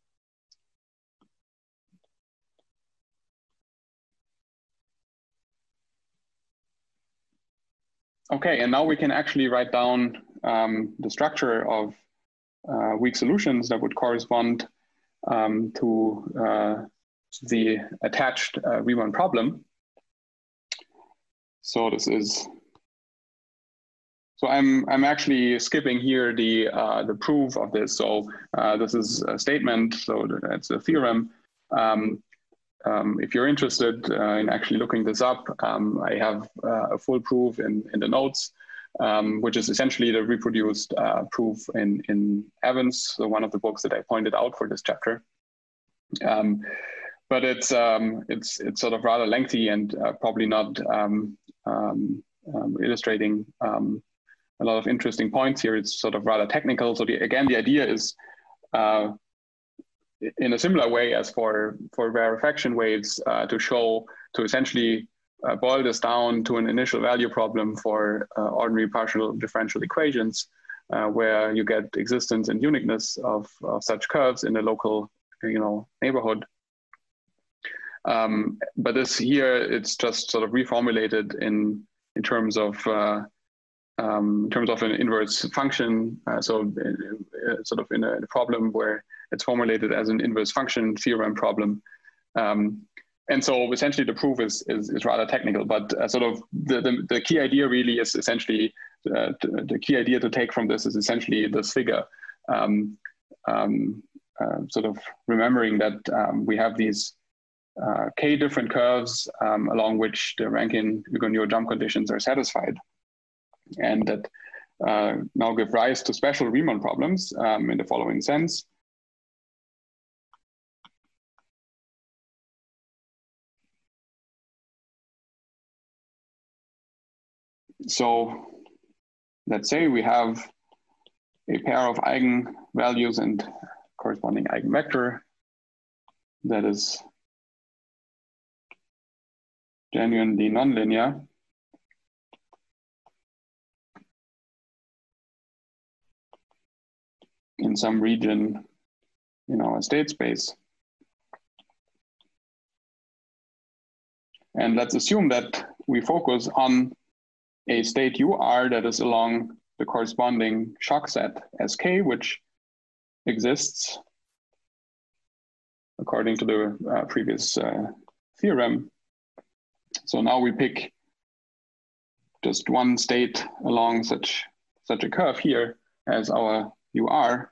okay, and now we can actually write down um, the structure of uh, weak solutions that would correspond um, to uh, the attached uh, Riemann problem. So this is, so I'm I'm actually skipping here the uh, the proof of this. So uh, this is a statement, so that's a theorem. Um, um, if you're interested uh, in actually looking this up, um, I have uh, a full proof in in the notes, um, which is essentially the reproduced uh, proof in in Evans, so one of the books that I pointed out for this chapter. Um, but it's um, it's it's sort of rather lengthy and uh, probably not um, um, um, illustrating um, a lot of interesting points here. It's sort of rather technical. So the, again, the idea is uh, in a similar way as for for rarefaction waves uh, to show to essentially uh, boil this down to an initial value problem for uh, ordinary partial differential equations, uh, where you get existence and uniqueness of, of such curves in a local, you know, neighborhood. Um, but this here, it's just sort of reformulated in in terms of uh, um, in terms of an inverse function. Uh, so uh, sort of in a, in a problem where it's formulated as an inverse function theorem problem. Um, and so essentially the proof is is, is rather technical, but uh, sort of the, the the key idea really is essentially uh, the, the key idea to take from this is essentially this figure. Um, um, uh, sort of remembering that um, we have these Uh, k different curves um, along which the Rankine-Hugoniot jump conditions are satisfied, and that uh, now give rise to special Riemann problems um, in the following sense. So let's say we have a pair of eigenvalues and corresponding eigenvector that is genuinely nonlinear. In some region in our state space. And let's assume that we focus on a state U R that is along the corresponding shock set S K, which exists according to the uh, previous uh, theorem. So now we pick just one state along such, such a curve here as our U R.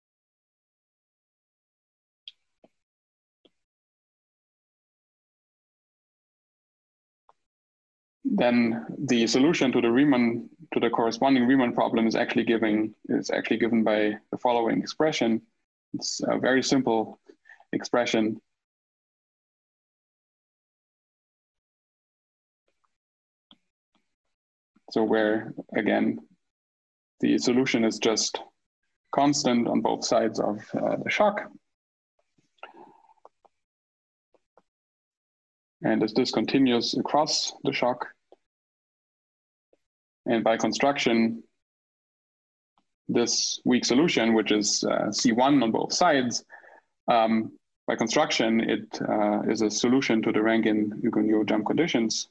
Then the solution to the Riemann, to the corresponding Riemann problem is actually giving is actually given by the following expression. It's a very simple expression. So where again the solution is just constant on both sides of uh, the shock, and is discontinuous across the shock. And by construction, this weak solution, which is uh, C one on both sides, um, by construction, it uh, is a solution to the Rankine-Hugoniot jump conditions.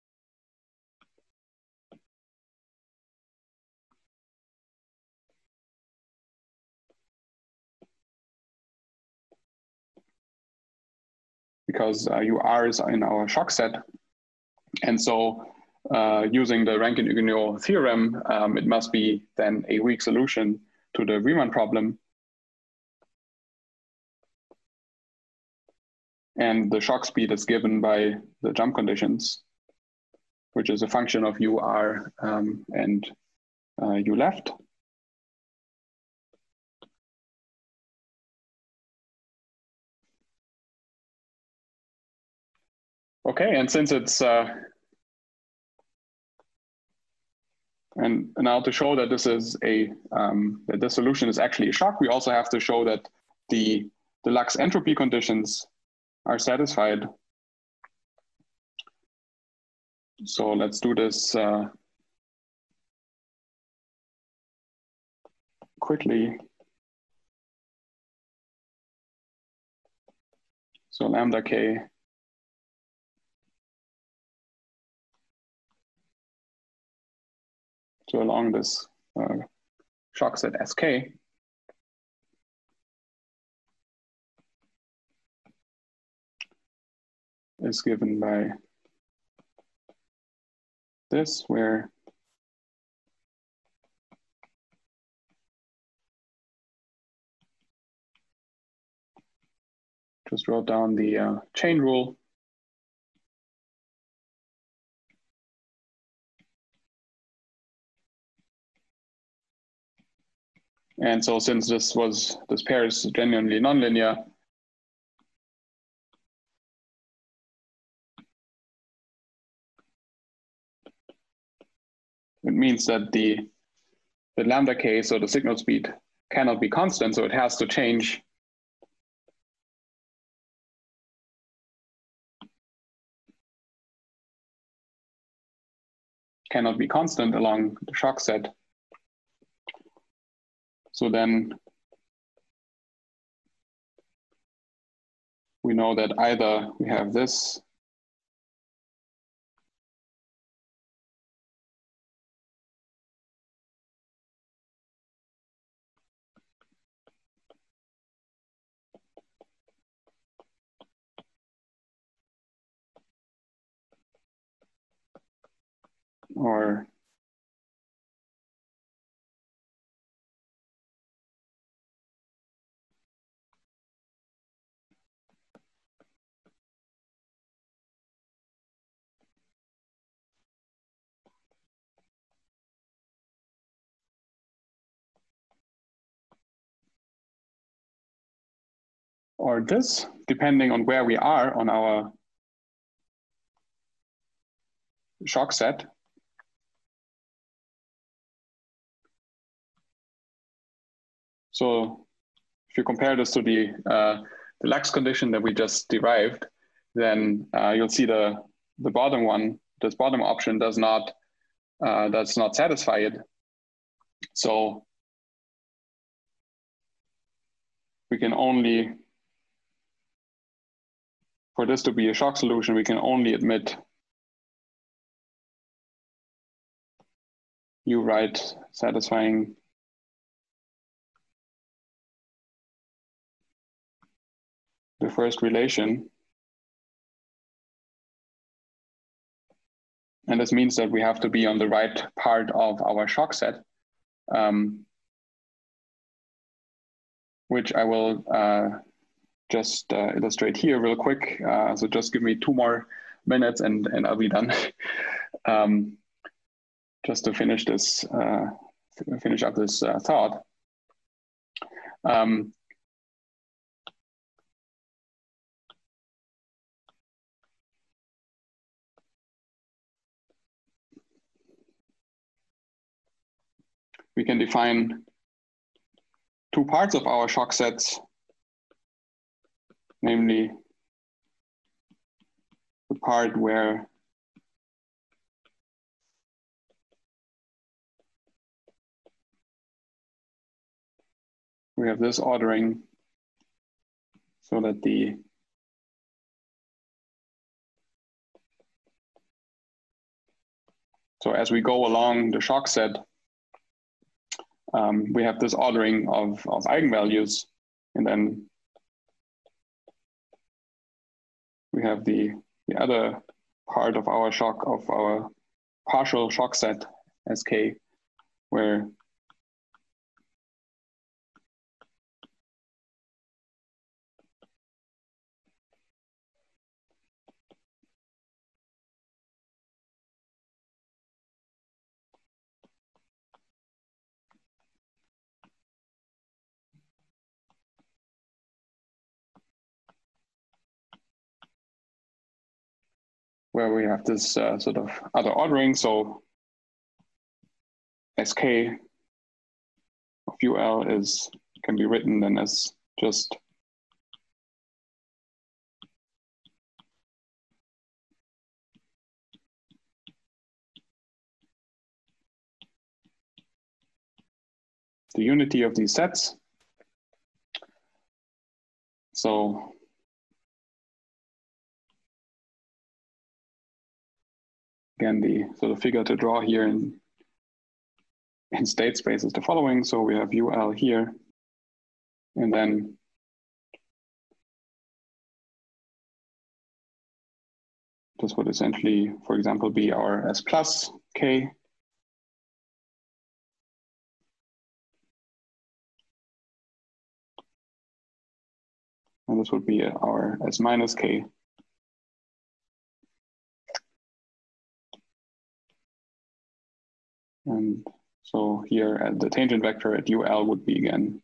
Because uh, U R is in our shock set. And so uh, using the Rankine-Hugoniot theorem, um, it must be then a weak solution to the Riemann problem. And the shock speed is given by the jump conditions, which is a function of U R um, and uh, U left. Okay, and since it's, uh, and now to show that this is a, um, that this solution is actually a shock, we also have to show that the deluxe entropy conditions are satisfied. So let's do this uh, quickly. So lambda k so along this uh, shock set S K, is given by this, where just wrote down the uh, chain rule. And so since this was, this pair is genuinely nonlinear, it means that the, the lambda k, so the signal speed, cannot be constant, so it has to change cannot be constant along the shock set. So then we know that either we have this or or this, depending on where we are on our shock set. So if you compare this to the, uh, the Lax condition that we just derived, then uh, you'll see the, the bottom one, this bottom option does not, uh, does not satisfy it. So we can only, for this to be a shock solution, we can only admit U right satisfying the first relation. And this means that we have to be on the right part of our shock set, um, which I will uh, just uh, illustrate here real quick. Uh, so just give me two more minutes and, and I'll be done. um, just to finish this, uh, finish up this uh, thought. Um, we can define two parts of our shock sets, namely the part where we have this ordering so that the so as we go along the shock set, um, we have this ordering of, of eigenvalues, and then we have the, the other part of our shock, of our partial shock set, S K, where where we have this uh, sort of other ordering. So Sk of ul is can be written then as just the unity of these sets. So again, the sort of figure to draw here in, in state space is the following. So we have ul here, and then this would essentially, for example, be our S plus k. And this would be our S minus k. And so here at the tangent vector at ul would be again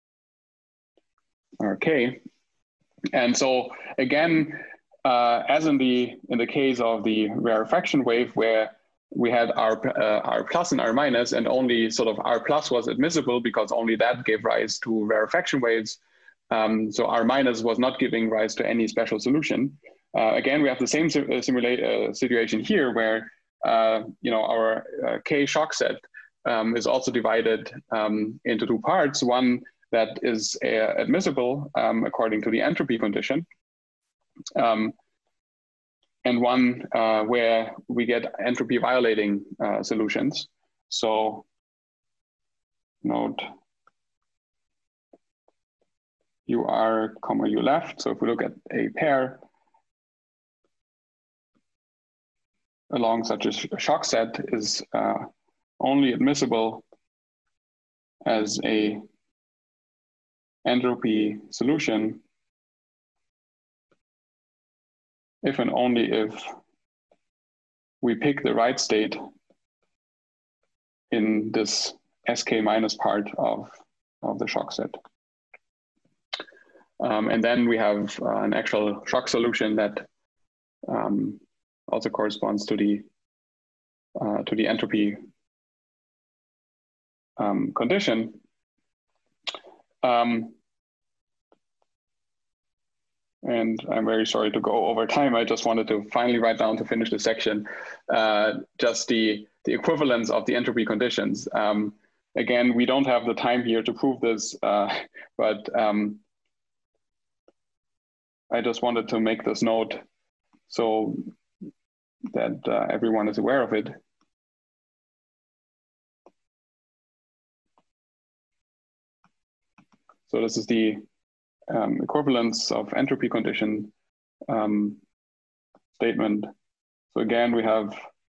our k. And so again, uh, as in the in the case of the rarefaction wave, where we had our uh, r plus and r minus, and only sort of r plus was admissible because only that gave rise to rarefaction waves. Um, so r minus was not giving rise to any special solution. Uh, again, we have the same sim simulate uh, situation here, where uh, you know our uh, k shock set um, is also divided um, into two parts. One that is uh, admissible um, according to the entropy condition, um, and one uh, where we get entropy violating uh, solutions. So note ur comma u left. So if we look at a pair along such a sh shock set is uh, only admissible as a entropy solution if and only if we pick the right state in this Sk minus part of, of the shock set. Um, and then we have uh, an actual shock solution that um, also corresponds to the uh, to the entropy um, condition. Um, and I'm very sorry to go over time. I just wanted to finally write down to finish the section, uh, just the, the equivalence of the entropy conditions. Um, again, we don't have the time here to prove this, uh, but um, I just wanted to make this note so that uh, everyone is aware of it. So this is the um, equivalence of entropy condition um, statement. So again, we have,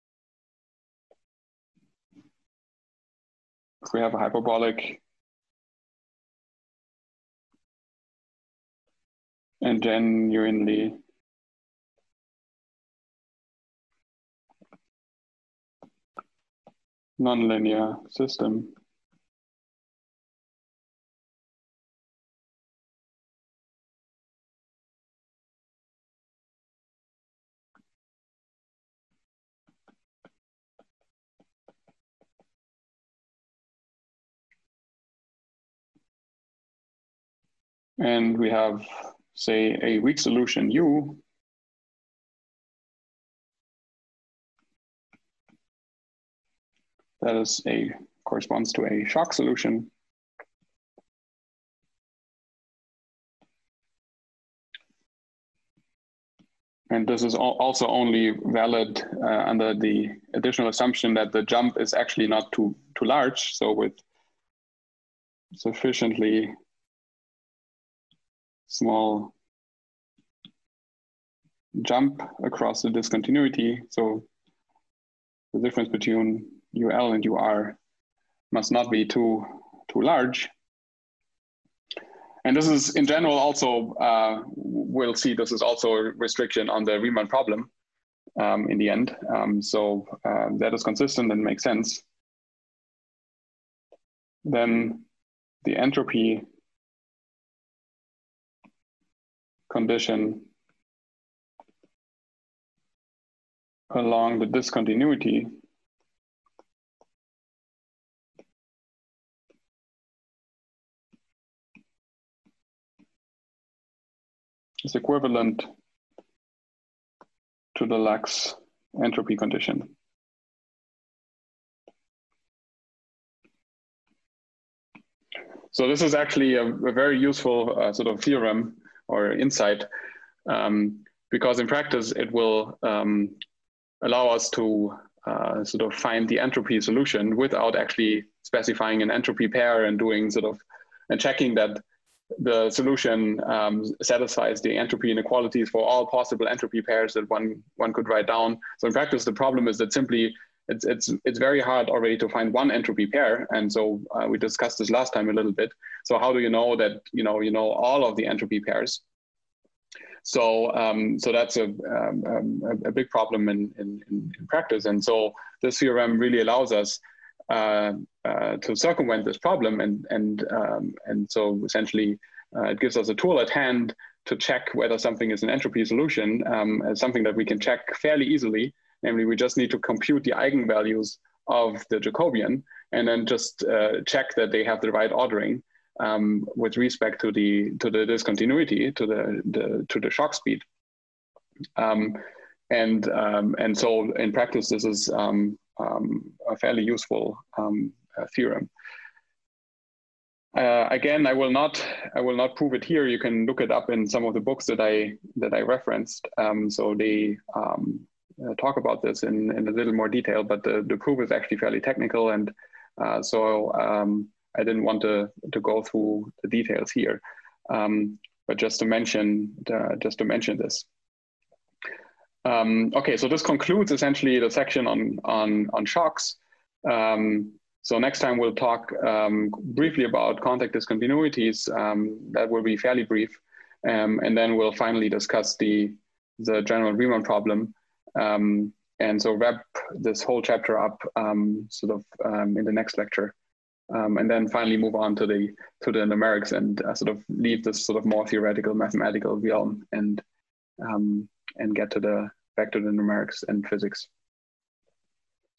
if we have a hyperbolic and genuinely nonlinear system, and we have, say, a weak solution U, that is a corresponds to a shock solution. And this is also only valid uh, under the additional assumption that the jump is actually not too, too large. So with sufficiently small jump across the discontinuity, so the difference between U L and U R must not be too, too large. And this is in general also, uh, we'll see this is also a restriction on the Riemann problem um, in the end. Um, so uh, that is consistent and makes sense. Then the entropy condition along the discontinuity is equivalent to the lax entropy condition. So this is actually a, a very useful uh, sort of theorem or insight, um, because in practice it will um, allow us to uh, sort of find the entropy solution without actually specifying an entropy pair and doing sort of and checking that the solution um, satisfies the entropy inequalities for all possible entropy pairs that one one could write down. So in practice, the problem is that simply it's it's it's very hard already to find one entropy pair, and so uh, we discussed this last time a little bit. So how do you know that you know you know all of the entropy pairs? So um, so that's a um, a, a big problem in, in in practice, and so this theorem really allows us Uh, uh, to circumvent this problem, and and um, and so essentially uh, it gives us a tool at hand to check whether something is an entropy solution, um, as something that we can check fairly easily. Namely, we just need to compute the eigenvalues of the Jacobian, and then just uh, check that they have the right ordering um, with respect to the to the discontinuity, to the, the to the shock speed. Um, and um, and so in practice, this is um, Um, a fairly useful um, uh, theorem. Uh, again, I will not I will not prove it here. You can look it up in some of the books that I that I referenced. Um, so they um, uh, talk about this in, in a little more detail, but the, the proof is actually fairly technical, and uh, so um, I didn't want to to go through the details here. Um, but just to mention the, just to mention this. Um, okay, so this concludes essentially the section on on on shocks. Um, so next time we'll talk um, briefly about contact discontinuities. Um, that will be fairly brief, um, and then we'll finally discuss the the general Riemann problem, um, and so wrap this whole chapter up um, sort of um, in the next lecture, um, and then finally move on to the to the numerics and uh, sort of leave this sort of more theoretical mathematical realm and. Um, and get to the back to the numerics and physics.